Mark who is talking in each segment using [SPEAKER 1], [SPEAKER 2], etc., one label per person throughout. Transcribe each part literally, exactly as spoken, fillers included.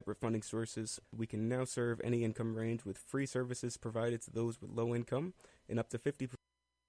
[SPEAKER 1] separate funding sources. We can now serve any income range with free services provided to those with low income and up to fifty percent.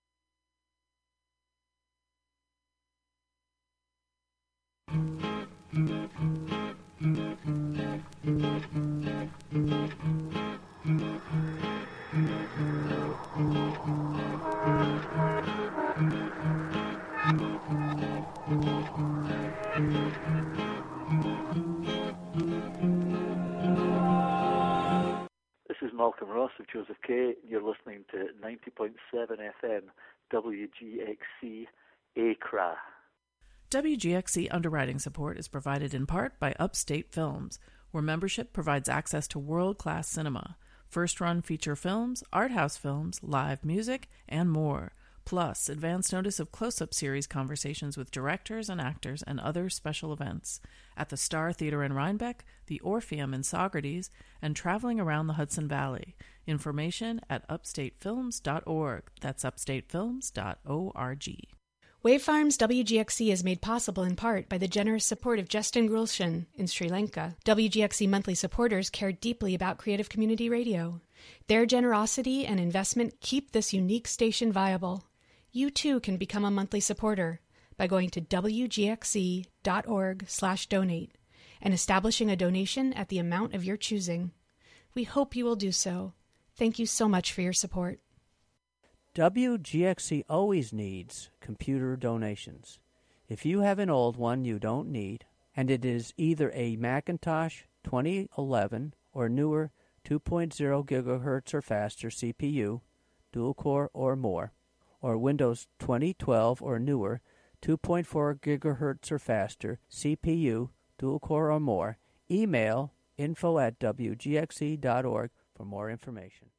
[SPEAKER 2] This is Malcolm Ross of Joseph K. You're listening to ninety point seven F M W G X C Accra.
[SPEAKER 3] W G X C underwriting support is provided in part by Upstate Films, where membership provides access to world-class cinema, first-run feature films, art house films, live music, and more, plus advance notice of close-up series conversations with directors and actors and other special events at the Star Theater in Rhinebeck, the Orpheum in Saugerties, and traveling around the Hudson Valley. Information at upstate films dot org. That's upstate films dot org.
[SPEAKER 4] Wave Farms W G X C is made possible in part by the generous support of Justin Gulshan in Sri Lanka. W G X C monthly supporters care deeply about creative community radio. Their generosity and investment keep this unique station viable. You too can become a monthly supporter by going to w g x c dot org slash donate and establishing a donation at the amount of your choosing. We hope you will do so. Thank you so much for your support.
[SPEAKER 5] W G X C always needs computer donations. If you have an old one you don't need, and it is either a Macintosh twenty eleven or newer two point oh gigahertz or faster C P U, dual core or more, or Windows twenty twelve or newer two point four gigahertz or faster C P U, dual core or more, email info at w g x c dot org for more information.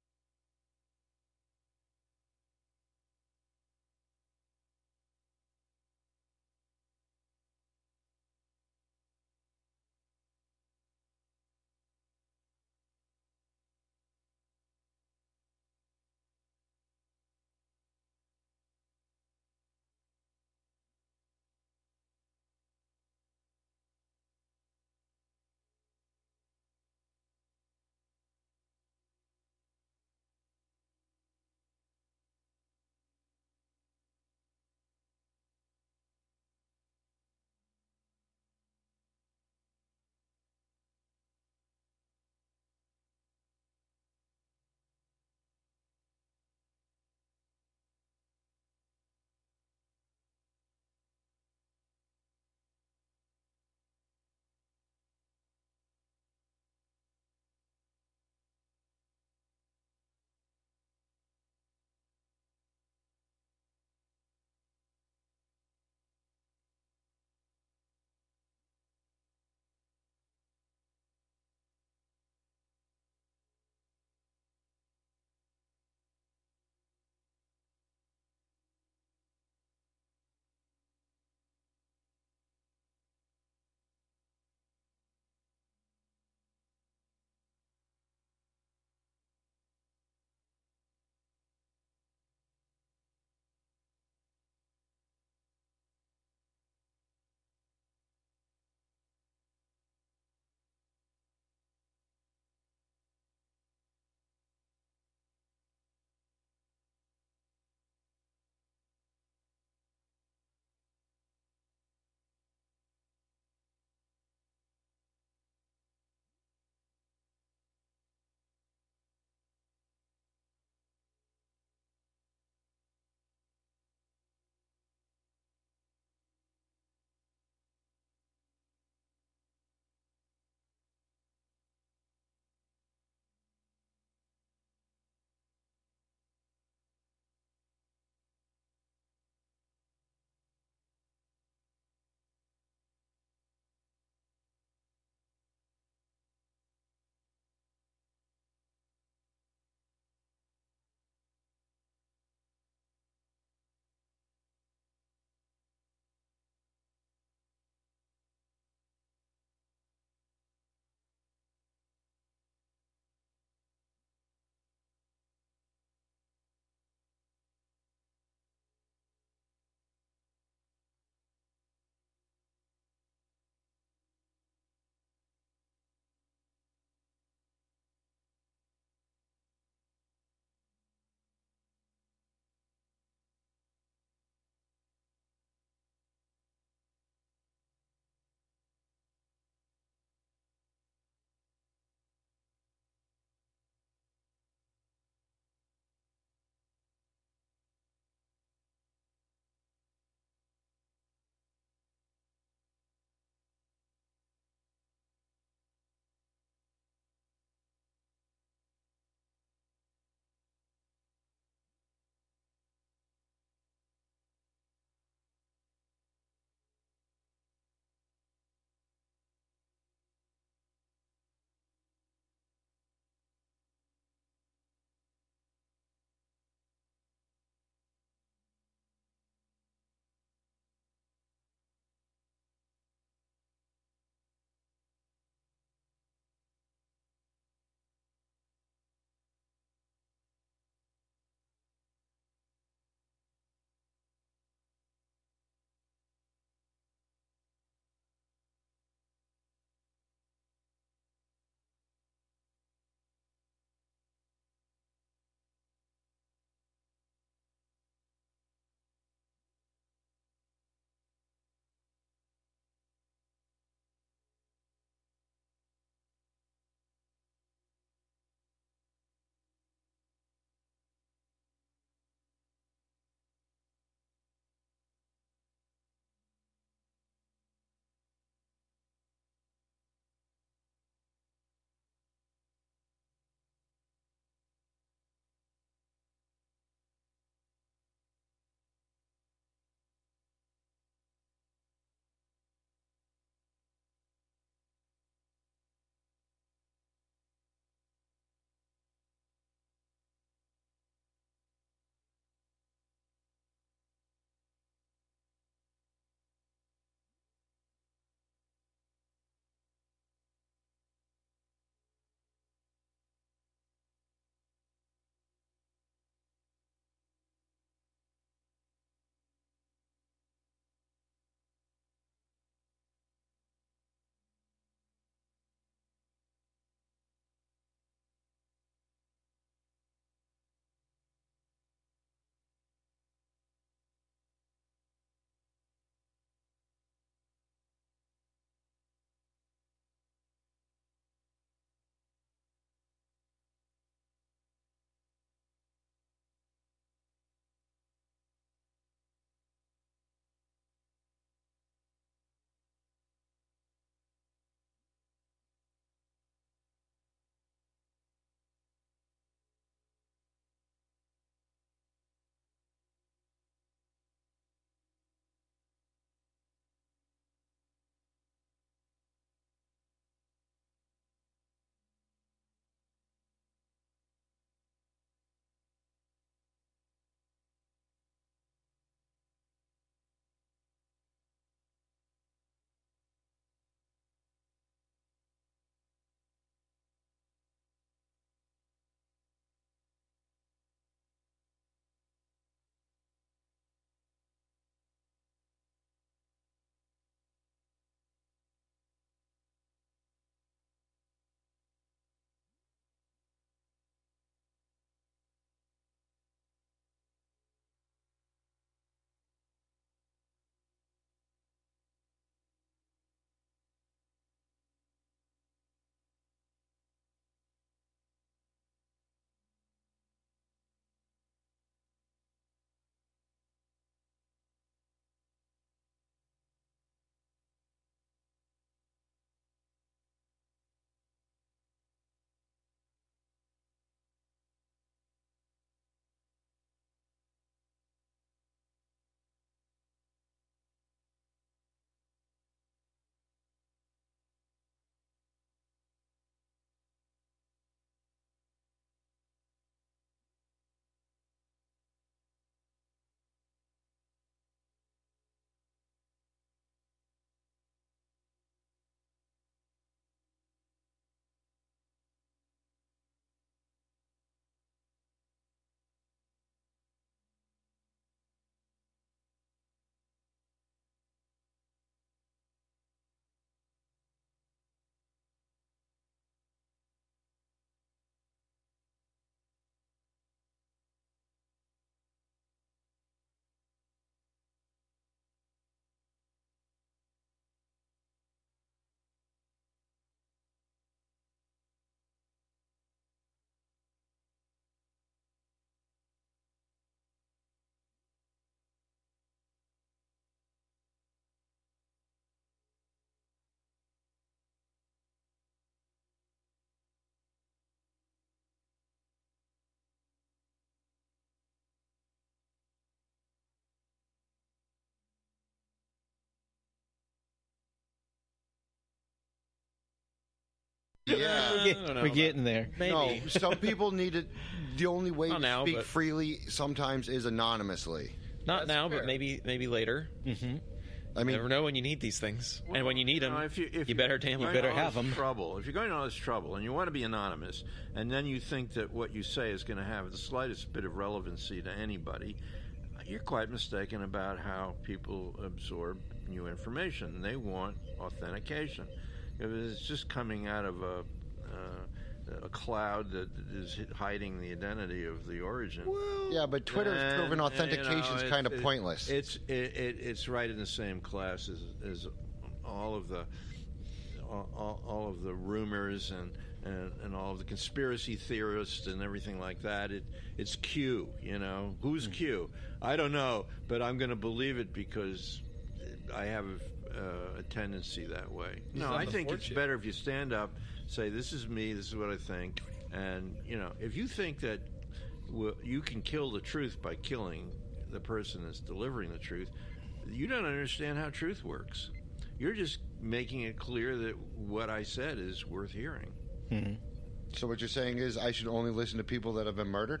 [SPEAKER 6] Yeah.
[SPEAKER 7] We're, get, we're getting there.
[SPEAKER 8] Maybe.
[SPEAKER 6] No, some people need it. The only way
[SPEAKER 8] Not
[SPEAKER 6] to
[SPEAKER 8] now,
[SPEAKER 6] speak
[SPEAKER 8] but-
[SPEAKER 6] freely sometimes is anonymously.
[SPEAKER 8] Not
[SPEAKER 9] That's
[SPEAKER 8] now,
[SPEAKER 9] fair.
[SPEAKER 8] but maybe maybe later.
[SPEAKER 7] Mm-hmm.
[SPEAKER 6] I
[SPEAKER 8] You
[SPEAKER 6] mean,
[SPEAKER 8] never know when you need these things, and when you need them,
[SPEAKER 10] know, if you, if
[SPEAKER 8] you
[SPEAKER 10] you're
[SPEAKER 8] better damn
[SPEAKER 10] going
[SPEAKER 8] well.
[SPEAKER 7] better
[SPEAKER 10] to all
[SPEAKER 7] have
[SPEAKER 10] this
[SPEAKER 7] 'em.
[SPEAKER 10] Trouble. If you're going to all this trouble and you want to be anonymous, and then you think that what you say is going to have the slightest bit of relevancy to anybody, you're quite mistaken about how people absorb new information. They want authentication. If it's just coming out of a uh, a cloud that is hiding the identity of the origin.
[SPEAKER 6] yeah, but Twitter has
[SPEAKER 10] then,
[SPEAKER 6] proven
[SPEAKER 10] you
[SPEAKER 6] authentication is
[SPEAKER 10] know,
[SPEAKER 6] kind of
[SPEAKER 10] it-
[SPEAKER 6] pointless.
[SPEAKER 10] It's it, it, it's right in the same class as, as all of the all, all- all of the rumors and, and, and all of the conspiracy theorists and everything like that. It it's Q, you know. Who's Q? I don't know, but I'm going to believe it because I have uh, a tendency that way.
[SPEAKER 9] He's
[SPEAKER 10] No,
[SPEAKER 9] on
[SPEAKER 10] I
[SPEAKER 9] the
[SPEAKER 10] think it's
[SPEAKER 9] fortune.
[SPEAKER 10] better if you stand up, say, "This is me. This is what I think," and you know, if you think that well, you can kill the truth by killing the person that's delivering the truth, you don't understand how truth works. You're just making it clear that what I said is worth hearing.
[SPEAKER 7] Mm-hmm.
[SPEAKER 6] So what you're saying is I should only listen to people that have been murdered?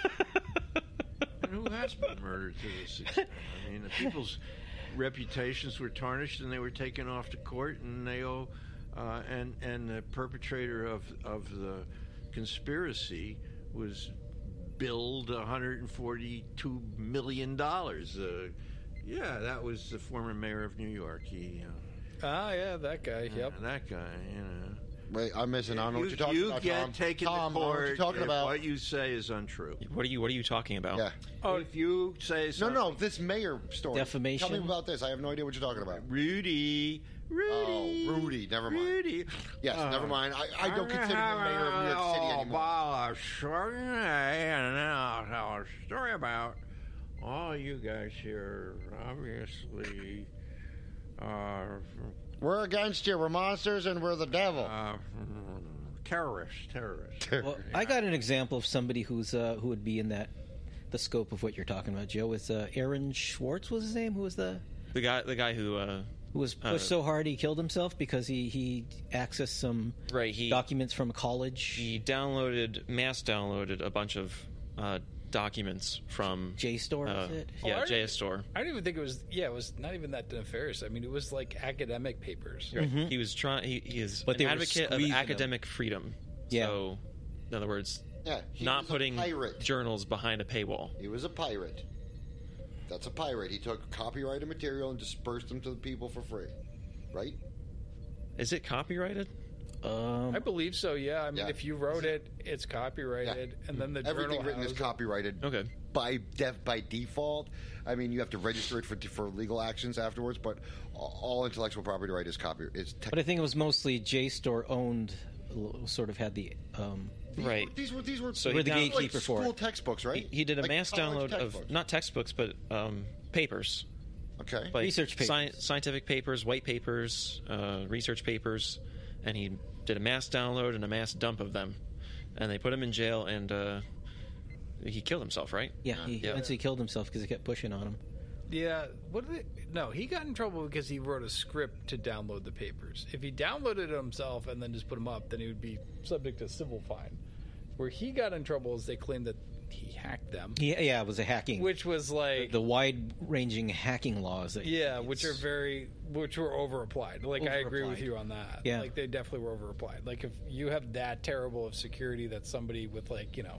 [SPEAKER 10] And who has been murdered to this extent? I mean, the people's reputations were tarnished and they were taken off to court, and they owe, uh, and and the perpetrator of of the conspiracy was billed one hundred forty-two million dollars. Uh, yeah, that was the former mayor of New York. He, uh,
[SPEAKER 9] Ah, yeah, that guy.
[SPEAKER 10] uh,
[SPEAKER 9] Yep.
[SPEAKER 10] that guy, you know.
[SPEAKER 6] Wait, I'm missing. I don't know what
[SPEAKER 10] You,
[SPEAKER 6] you're talking
[SPEAKER 10] you
[SPEAKER 6] about,
[SPEAKER 10] get
[SPEAKER 6] Tom.
[SPEAKER 10] taken
[SPEAKER 6] Tom,
[SPEAKER 10] to
[SPEAKER 6] I don't know
[SPEAKER 10] court
[SPEAKER 6] what you're talking
[SPEAKER 10] if
[SPEAKER 6] about.
[SPEAKER 10] what you say is untrue.
[SPEAKER 8] What are you What are you talking about?
[SPEAKER 6] Yeah.
[SPEAKER 10] Oh, if you say
[SPEAKER 6] No,
[SPEAKER 10] something,
[SPEAKER 6] no, this mayor story.
[SPEAKER 7] Defamation?
[SPEAKER 6] Tell me about this. I have no idea what you're talking about.
[SPEAKER 10] Rudy, Rudy,
[SPEAKER 6] Oh, Rudy, never mind.
[SPEAKER 10] Rudy.
[SPEAKER 6] Yes,
[SPEAKER 10] Oh.
[SPEAKER 6] never mind. I, I don't consider him the mayor of New York City anymore.
[SPEAKER 10] About a certain day, and then I'll tell a story about all you guys here. Obviously, uh,
[SPEAKER 6] We're against you. We're monsters and we're the devil.
[SPEAKER 10] uh, terrorists, terrorists.
[SPEAKER 7] Well, I got an example of somebody who's uh, who would be in that the scope of what you're talking about, Joe. It's uh, Aaron Schwartz was his name. Who was the
[SPEAKER 8] The guy the guy who uh,
[SPEAKER 7] who was pushed
[SPEAKER 8] Uh,
[SPEAKER 7] so hard he killed himself because he he accessed some
[SPEAKER 8] right he
[SPEAKER 7] documents from a college.
[SPEAKER 8] he downloaded mass downloaded a bunch of uh, documents from
[SPEAKER 7] JSTOR,
[SPEAKER 8] uh,
[SPEAKER 7] is it?
[SPEAKER 9] Oh, I
[SPEAKER 8] yeah
[SPEAKER 9] didn't-
[SPEAKER 8] JSTOR.
[SPEAKER 9] I don't even think it was. Yeah, it was not even that nefarious. I mean, it was like academic papers.
[SPEAKER 8] Right. He was trying. He, he is
[SPEAKER 7] But
[SPEAKER 8] an
[SPEAKER 7] they were
[SPEAKER 8] advocate of
[SPEAKER 7] squeezing him.
[SPEAKER 8] academic freedom.
[SPEAKER 7] Yeah.
[SPEAKER 8] So, in other words,
[SPEAKER 6] Yeah, he
[SPEAKER 8] not
[SPEAKER 6] was a
[SPEAKER 8] putting
[SPEAKER 6] pirate.
[SPEAKER 8] journals behind a paywall.
[SPEAKER 6] He was a pirate. That's a pirate. He took copyrighted material and dispersed them to the people for free. Right?
[SPEAKER 8] Is it copyrighted?
[SPEAKER 7] Um,
[SPEAKER 9] I believe so. Yeah. I mean,
[SPEAKER 6] Yeah.
[SPEAKER 9] if you wrote it, it's copyrighted, and then the
[SPEAKER 6] Everything
[SPEAKER 9] journal
[SPEAKER 6] written is
[SPEAKER 9] has-
[SPEAKER 6] copyrighted
[SPEAKER 8] Okay.
[SPEAKER 6] by def, by default. I mean, you have to register it for for legal actions afterwards, but all intellectual property right is copy. Is tech-
[SPEAKER 7] but I think it was mostly JSTOR owned, sort of had the. Um,
[SPEAKER 6] these
[SPEAKER 8] right.
[SPEAKER 6] Were, these were these were
[SPEAKER 8] So
[SPEAKER 7] We're
[SPEAKER 8] he
[SPEAKER 7] the
[SPEAKER 8] down-
[SPEAKER 7] gatekeeper
[SPEAKER 6] like
[SPEAKER 7] for
[SPEAKER 6] school
[SPEAKER 7] it.
[SPEAKER 6] textbooks, right?
[SPEAKER 8] He, he did a
[SPEAKER 6] Like
[SPEAKER 8] mass
[SPEAKER 6] college
[SPEAKER 8] download
[SPEAKER 6] textbooks.
[SPEAKER 8] of not textbooks but um, papers,
[SPEAKER 6] Okay.
[SPEAKER 8] like
[SPEAKER 7] Research papers.
[SPEAKER 8] sci- scientific papers, white papers, uh, research papers, and he did a mass download and a mass dump of them, and they put him in jail, and uh, he killed himself, right?
[SPEAKER 7] yeah, he
[SPEAKER 8] Yeah.
[SPEAKER 7] eventually killed himself because he kept pushing on him.
[SPEAKER 9] Yeah. What did it? No, he got in trouble because he wrote a script to download the papers. If he downloaded it himself and then just put them up, then he would be subject to civil fine. Where he got in trouble is they claimed that he hacked them,
[SPEAKER 7] He, yeah, it was a hacking.
[SPEAKER 9] which was like
[SPEAKER 7] the wide-ranging hacking laws. That
[SPEAKER 9] yeah, which are very, which were over applied. Like I agree with
[SPEAKER 7] Over-applied.
[SPEAKER 9] you on that.
[SPEAKER 7] Yeah.
[SPEAKER 9] like they definitely were over applied. Like if you have that terrible of security that somebody with like you know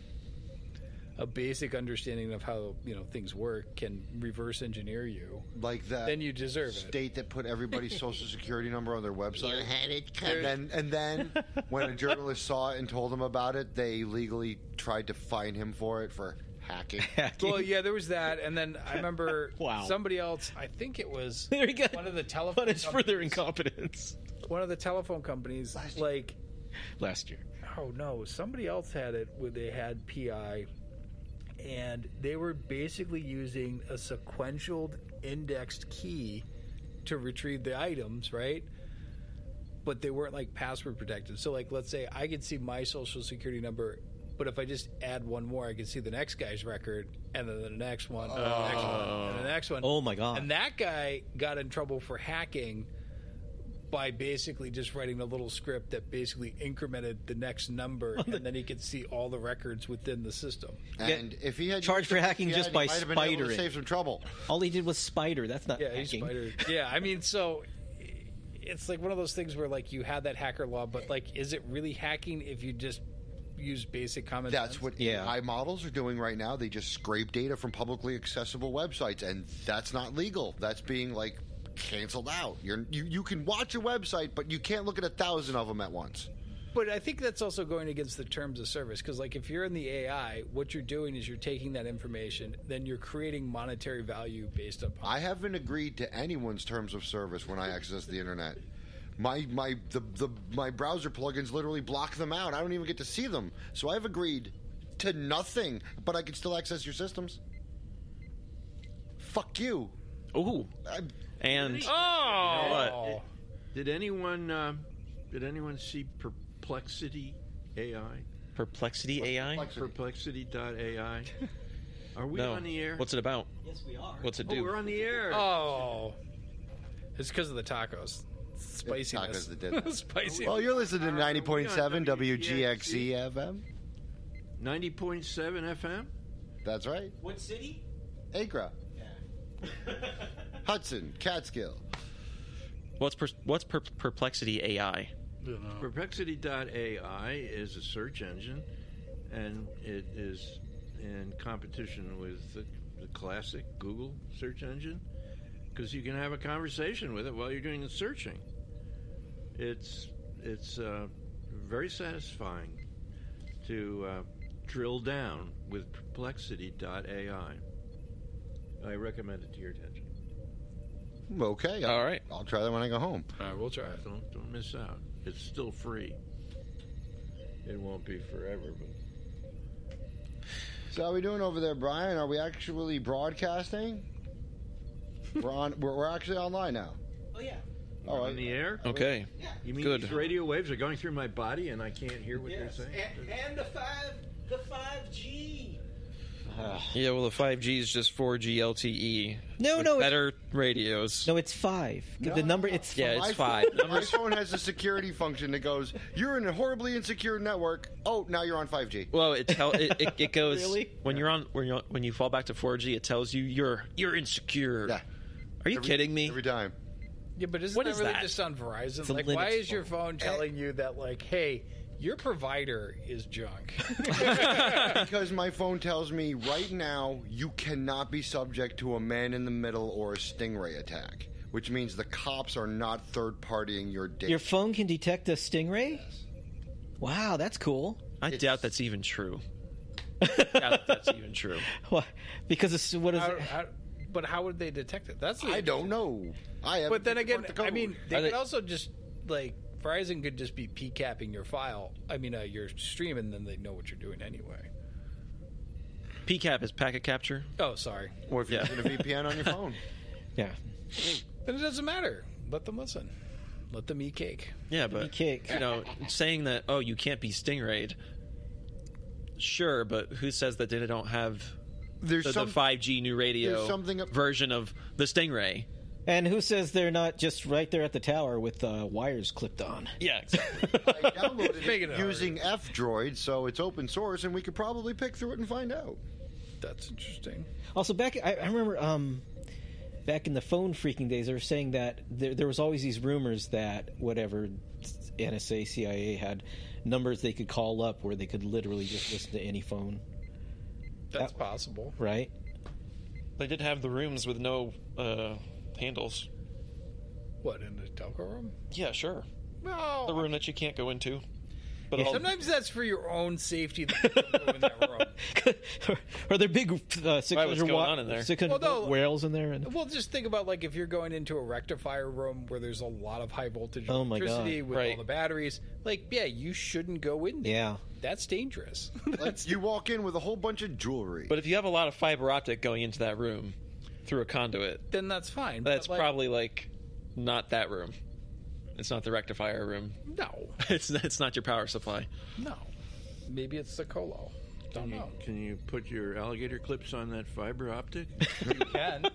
[SPEAKER 9] a basic understanding of how you know things work can reverse engineer you,
[SPEAKER 6] Like that.
[SPEAKER 9] then you deserve it.
[SPEAKER 6] State that put everybody's social security number on their website. And then, and then, when a journalist saw it and told him about it, they legally tried to fine him for it for hacking.
[SPEAKER 9] Well, yeah, there was that, and then I remember
[SPEAKER 7] Wow.
[SPEAKER 9] somebody else. I think it was
[SPEAKER 7] There you go.
[SPEAKER 9] one of the telephone
[SPEAKER 7] Punished for their
[SPEAKER 9] companies-
[SPEAKER 7] incompetence.
[SPEAKER 9] one of the telephone companies. Like,
[SPEAKER 7] Last year.
[SPEAKER 9] oh no, somebody else had it where they had P I, and they were basically using a sequential indexed key to retrieve the items, right? But they weren't like password protected. So, like, let's say I could see my social security number, but if I just add one more, I can see the next guy's record, and then the next one, and the next one, and the next one.
[SPEAKER 7] Oh, my God.
[SPEAKER 9] And that guy got in trouble for hacking by basically just writing a little script that basically incremented the next number, and then he could see all the records within the system.
[SPEAKER 6] And if he had
[SPEAKER 7] charged for hacking
[SPEAKER 6] he
[SPEAKER 7] just
[SPEAKER 6] had,
[SPEAKER 7] by
[SPEAKER 6] he might have been able to
[SPEAKER 7] spidering.
[SPEAKER 6] save some trouble.
[SPEAKER 7] All he did was spider. That's not
[SPEAKER 9] Yeah, he
[SPEAKER 7] hacking.
[SPEAKER 9] spidered. Yeah, I mean, so it's like one of those things where like you had that hacker law, but like, is it really hacking if you just use basic common
[SPEAKER 6] That's
[SPEAKER 9] sense?
[SPEAKER 6] what
[SPEAKER 7] Yeah.
[SPEAKER 6] A I models are doing right now. They just scrape data from publicly accessible websites, and that's not legal. That's being like canceled out. You're, you you can watch a website, but you can't look at a thousand of them at once.
[SPEAKER 9] But I think that's also going against the terms of service, because like if you're in the A I, what you're doing is you're taking that information, then you're creating monetary value based upon.
[SPEAKER 6] I haven't agreed to anyone's terms of service when I access the internet. My my the, the my browser plugins literally block them out. I don't even get to see them. So I've agreed to nothing, but I can still access your systems. Fuck you.
[SPEAKER 8] Ooh.
[SPEAKER 6] I,
[SPEAKER 8] And
[SPEAKER 9] Oh,
[SPEAKER 8] what?
[SPEAKER 10] Did anyone uh, did anyone see Perplexity A I?
[SPEAKER 8] Perplexity A I?
[SPEAKER 10] Perplexity dot A I. Are we
[SPEAKER 8] No.
[SPEAKER 10] on the air?
[SPEAKER 8] What's it about?
[SPEAKER 7] Yes, we are.
[SPEAKER 8] What's it
[SPEAKER 10] Oh,
[SPEAKER 8] do?
[SPEAKER 10] we're on the air.
[SPEAKER 9] Oh, it's because of the tacos. Spiciness.
[SPEAKER 6] tacos that did that.
[SPEAKER 9] Spicy.
[SPEAKER 6] well, you're listening to ninety point seven
[SPEAKER 10] W
[SPEAKER 6] W
[SPEAKER 10] G
[SPEAKER 6] G
[SPEAKER 10] X
[SPEAKER 6] X
[SPEAKER 10] C
[SPEAKER 6] C F M.
[SPEAKER 10] ninety point seven F M?
[SPEAKER 6] That's right.
[SPEAKER 7] What city?
[SPEAKER 6] Acra. Hudson, Catskill.
[SPEAKER 8] What's per, what's per, Perplexity A I?
[SPEAKER 10] Perplexity dot A I is a search engine, and it is in competition with the, the classic Google search engine, because you can have a conversation with it while you're doing the searching. It's it's uh, very satisfying to uh, drill down with Perplexity dot A I. I recommend it to your attention.
[SPEAKER 6] Okay.
[SPEAKER 8] All right.
[SPEAKER 6] I'll try that when I go home.
[SPEAKER 9] All right, we'll try it.
[SPEAKER 10] Don't don't miss out. It's still free. It won't be forever, but
[SPEAKER 6] So how are we doing over there, Brian? Are we actually broadcasting? we're on. We're, we're actually online now.
[SPEAKER 7] Oh yeah.
[SPEAKER 6] All
[SPEAKER 10] on
[SPEAKER 6] right.
[SPEAKER 10] the air.
[SPEAKER 8] Okay.
[SPEAKER 10] You mean
[SPEAKER 8] Good.
[SPEAKER 10] these radio waves are going through my body and I can't hear what they're saying?
[SPEAKER 7] And, and the five, the five G.
[SPEAKER 8] Yeah, well, the five G is just four G L T E.
[SPEAKER 7] No,
[SPEAKER 8] with
[SPEAKER 7] no, it's-
[SPEAKER 8] better radios.
[SPEAKER 7] No, it's five.
[SPEAKER 6] No,
[SPEAKER 7] the number,
[SPEAKER 6] no.
[SPEAKER 7] it's
[SPEAKER 8] Yeah,
[SPEAKER 7] five.
[SPEAKER 8] it's
[SPEAKER 6] My
[SPEAKER 8] five.
[SPEAKER 6] phone, my phone has a security function that goes, "You're in a horribly insecure network. Oh, now you're on five G."
[SPEAKER 8] Well, it tell it, it, it goes
[SPEAKER 7] Really?
[SPEAKER 8] when you're on when you when you fall back to four G. It tells you you're you're insecure.
[SPEAKER 6] Yeah.
[SPEAKER 8] Are you
[SPEAKER 6] Every-
[SPEAKER 8] kidding me?
[SPEAKER 6] Every time.
[SPEAKER 9] Yeah, but isn't
[SPEAKER 8] What
[SPEAKER 9] that
[SPEAKER 8] is
[SPEAKER 9] really
[SPEAKER 8] that?
[SPEAKER 9] just on Verizon?
[SPEAKER 8] It's a
[SPEAKER 9] Like, why
[SPEAKER 8] Linux
[SPEAKER 9] is your phone telling you that, like, hey, your provider is junk?
[SPEAKER 6] Because my phone tells me right now you cannot be subject to a man-in-the-middle or a stingray attack, which means the cops are not third-partying your data.
[SPEAKER 7] Your phone can detect a stingray? Wow, that's cool.
[SPEAKER 8] I doubt that's even true. I doubt that's even true.
[SPEAKER 7] Why? Because it's, what is
[SPEAKER 9] How-
[SPEAKER 7] it?
[SPEAKER 9] how- but how would they detect it? That's the
[SPEAKER 6] I don't know. I have.
[SPEAKER 9] But then again, I mean, they
[SPEAKER 8] Are
[SPEAKER 9] could
[SPEAKER 8] they-
[SPEAKER 9] also just like Verizon could just be P capping your file. I mean, uh, your stream, and then they know what you're doing anyway.
[SPEAKER 8] P CAP is packet capture.
[SPEAKER 9] Oh, sorry.
[SPEAKER 6] or if you're
[SPEAKER 8] Yeah.
[SPEAKER 6] using a V P N on your phone.
[SPEAKER 7] Yeah.
[SPEAKER 9] Then it doesn't matter. Let them listen. Let them eat cake.
[SPEAKER 8] Yeah, but
[SPEAKER 7] cake.
[SPEAKER 8] you know, saying that oh you can't be stingrayed. Sure, but who says that they don't have
[SPEAKER 6] There's
[SPEAKER 8] the,
[SPEAKER 6] some
[SPEAKER 8] the five G new radio
[SPEAKER 6] there's something up-
[SPEAKER 8] version of the Stingray?
[SPEAKER 7] And who says they're not just right there at the tower with uh, wires clipped on?
[SPEAKER 8] Yeah, exactly.
[SPEAKER 6] I downloaded
[SPEAKER 9] Making
[SPEAKER 6] it
[SPEAKER 9] it
[SPEAKER 6] using F-Droid, so it's open source, and we could probably pick through it and find out.
[SPEAKER 9] That's interesting.
[SPEAKER 7] Also, back I, I remember um, back in the phone freaking days, they were saying that there, there was always these rumors that whatever N S A, C I A had numbers they could call up where they could literally just listen to any phone,
[SPEAKER 9] That's
[SPEAKER 7] That-
[SPEAKER 9] possible.
[SPEAKER 7] right?
[SPEAKER 8] They did have the rooms with no uh, handles.
[SPEAKER 9] What, in the telco room?
[SPEAKER 8] Yeah, sure.
[SPEAKER 9] No.
[SPEAKER 8] The room that you can't go into. But
[SPEAKER 7] Yeah.
[SPEAKER 8] all,
[SPEAKER 9] Sometimes that's for your own safety that you don't go in that room.
[SPEAKER 7] Are there big uh, six
[SPEAKER 8] Right, what's
[SPEAKER 7] hundred
[SPEAKER 8] going
[SPEAKER 7] watt,
[SPEAKER 8] on in there?
[SPEAKER 7] six hundred
[SPEAKER 9] Well, no.
[SPEAKER 7] watt whales in there? And
[SPEAKER 9] Well, just think about like if you're going into a rectifier room where there's a lot of high voltage
[SPEAKER 7] Oh my
[SPEAKER 9] electricity
[SPEAKER 7] God.
[SPEAKER 9] with
[SPEAKER 8] Right.
[SPEAKER 9] all the batteries. Like, yeah, you shouldn't go in there.
[SPEAKER 7] yeah,
[SPEAKER 9] That's dangerous.
[SPEAKER 6] Like, you walk in with a whole bunch of jewelry.
[SPEAKER 8] but if you have a lot of fiber optic going into that room through a conduit,
[SPEAKER 9] Then that's fine.
[SPEAKER 8] that's
[SPEAKER 9] But, like,
[SPEAKER 8] probably like not that room. It's not the rectifier room.
[SPEAKER 9] no,
[SPEAKER 8] It's it's not your power supply.
[SPEAKER 9] no. Maybe it's the colo. Don't
[SPEAKER 10] Can you,
[SPEAKER 9] know.
[SPEAKER 10] can you put your alligator clips on that fiber optic?
[SPEAKER 9] You can.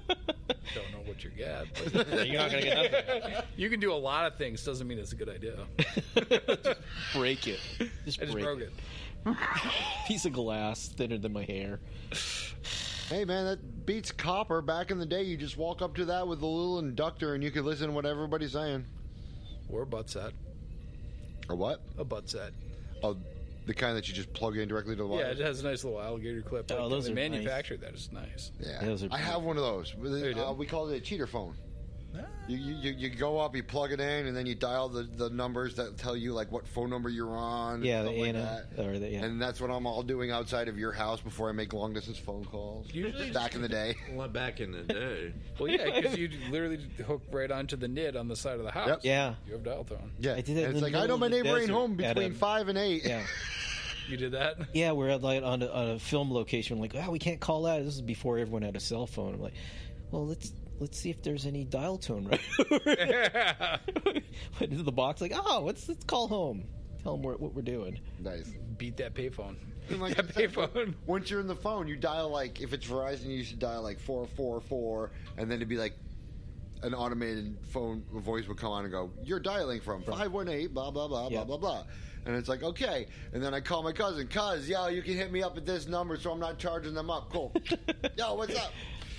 [SPEAKER 9] Don't know what you get. But
[SPEAKER 8] You're not going to get nothing.
[SPEAKER 9] You can do a lot of things. Doesn't mean it's a good idea.
[SPEAKER 7] Just break it. Just
[SPEAKER 9] I just
[SPEAKER 7] break
[SPEAKER 9] broke
[SPEAKER 7] it.
[SPEAKER 9] it.
[SPEAKER 7] Piece of glass thinner than my hair.
[SPEAKER 6] Hey, man, that beats copper. Back in the day, you just walk up to that with a little inductor and you could listen to what everybody's saying.
[SPEAKER 9] Or a butt set.
[SPEAKER 6] Or what?
[SPEAKER 9] A butt set.
[SPEAKER 6] Oh, the kind that you just plug in directly to the wire?
[SPEAKER 9] Yeah, it has a nice little alligator clip.
[SPEAKER 7] Oh,
[SPEAKER 9] Like,
[SPEAKER 7] those
[SPEAKER 9] they
[SPEAKER 7] are
[SPEAKER 9] manufactured that. It's nice.
[SPEAKER 6] Yeah.
[SPEAKER 7] Those are
[SPEAKER 6] I have one of those.
[SPEAKER 9] you do?
[SPEAKER 6] Uh, we call it a cheater phone. You, you you go up, you plug it in, and then you dial the, the numbers that tell you like what phone number you're on.
[SPEAKER 7] Yeah,
[SPEAKER 6] and
[SPEAKER 7] the
[SPEAKER 6] stuff like
[SPEAKER 7] Anna,
[SPEAKER 6] that.
[SPEAKER 7] or the, yeah.
[SPEAKER 6] And that's what I'm all doing outside of your house before I make long distance phone calls.
[SPEAKER 9] Usually-
[SPEAKER 6] back in the day.
[SPEAKER 10] Well, back in the day.
[SPEAKER 9] Well, yeah, because you literally hook right onto the N I D on the side of the house.
[SPEAKER 6] Yep.
[SPEAKER 7] Yeah.
[SPEAKER 9] You have dial tone.
[SPEAKER 6] Yeah,
[SPEAKER 7] I did that
[SPEAKER 6] and
[SPEAKER 7] in
[SPEAKER 6] it's
[SPEAKER 7] the
[SPEAKER 6] like I
[SPEAKER 7] middle
[SPEAKER 6] know
[SPEAKER 7] of
[SPEAKER 6] my
[SPEAKER 7] the
[SPEAKER 6] neighbor ain't
[SPEAKER 7] desert
[SPEAKER 6] home
[SPEAKER 7] at
[SPEAKER 6] between
[SPEAKER 7] a-
[SPEAKER 6] five and eight.
[SPEAKER 7] Yeah.
[SPEAKER 9] You did that?
[SPEAKER 7] Yeah, we're at, like on a, on a film location. Like, oh, we can't call that. This is before everyone had a cell phone. I'm like, well, let's let's see if there's any dial tone right over there. Went into the box, like, oh, let's let's call home. Tell them what we're doing.
[SPEAKER 6] Nice.
[SPEAKER 9] Beat that payphone.
[SPEAKER 6] And like
[SPEAKER 9] that payphone.
[SPEAKER 6] Once you're in the phone, you dial like if it's Verizon, you should dial like four four four, and then it'd be like an automated phone voice would come on and go, "You're dialing from five one eight, blah blah blah
[SPEAKER 7] Yeah.
[SPEAKER 6] blah blah blah." And it's like, okay. And then I call my cousin, cuz, yo, you can hit me up at this number, so I'm not charging them up. Cool. Yo, what's up?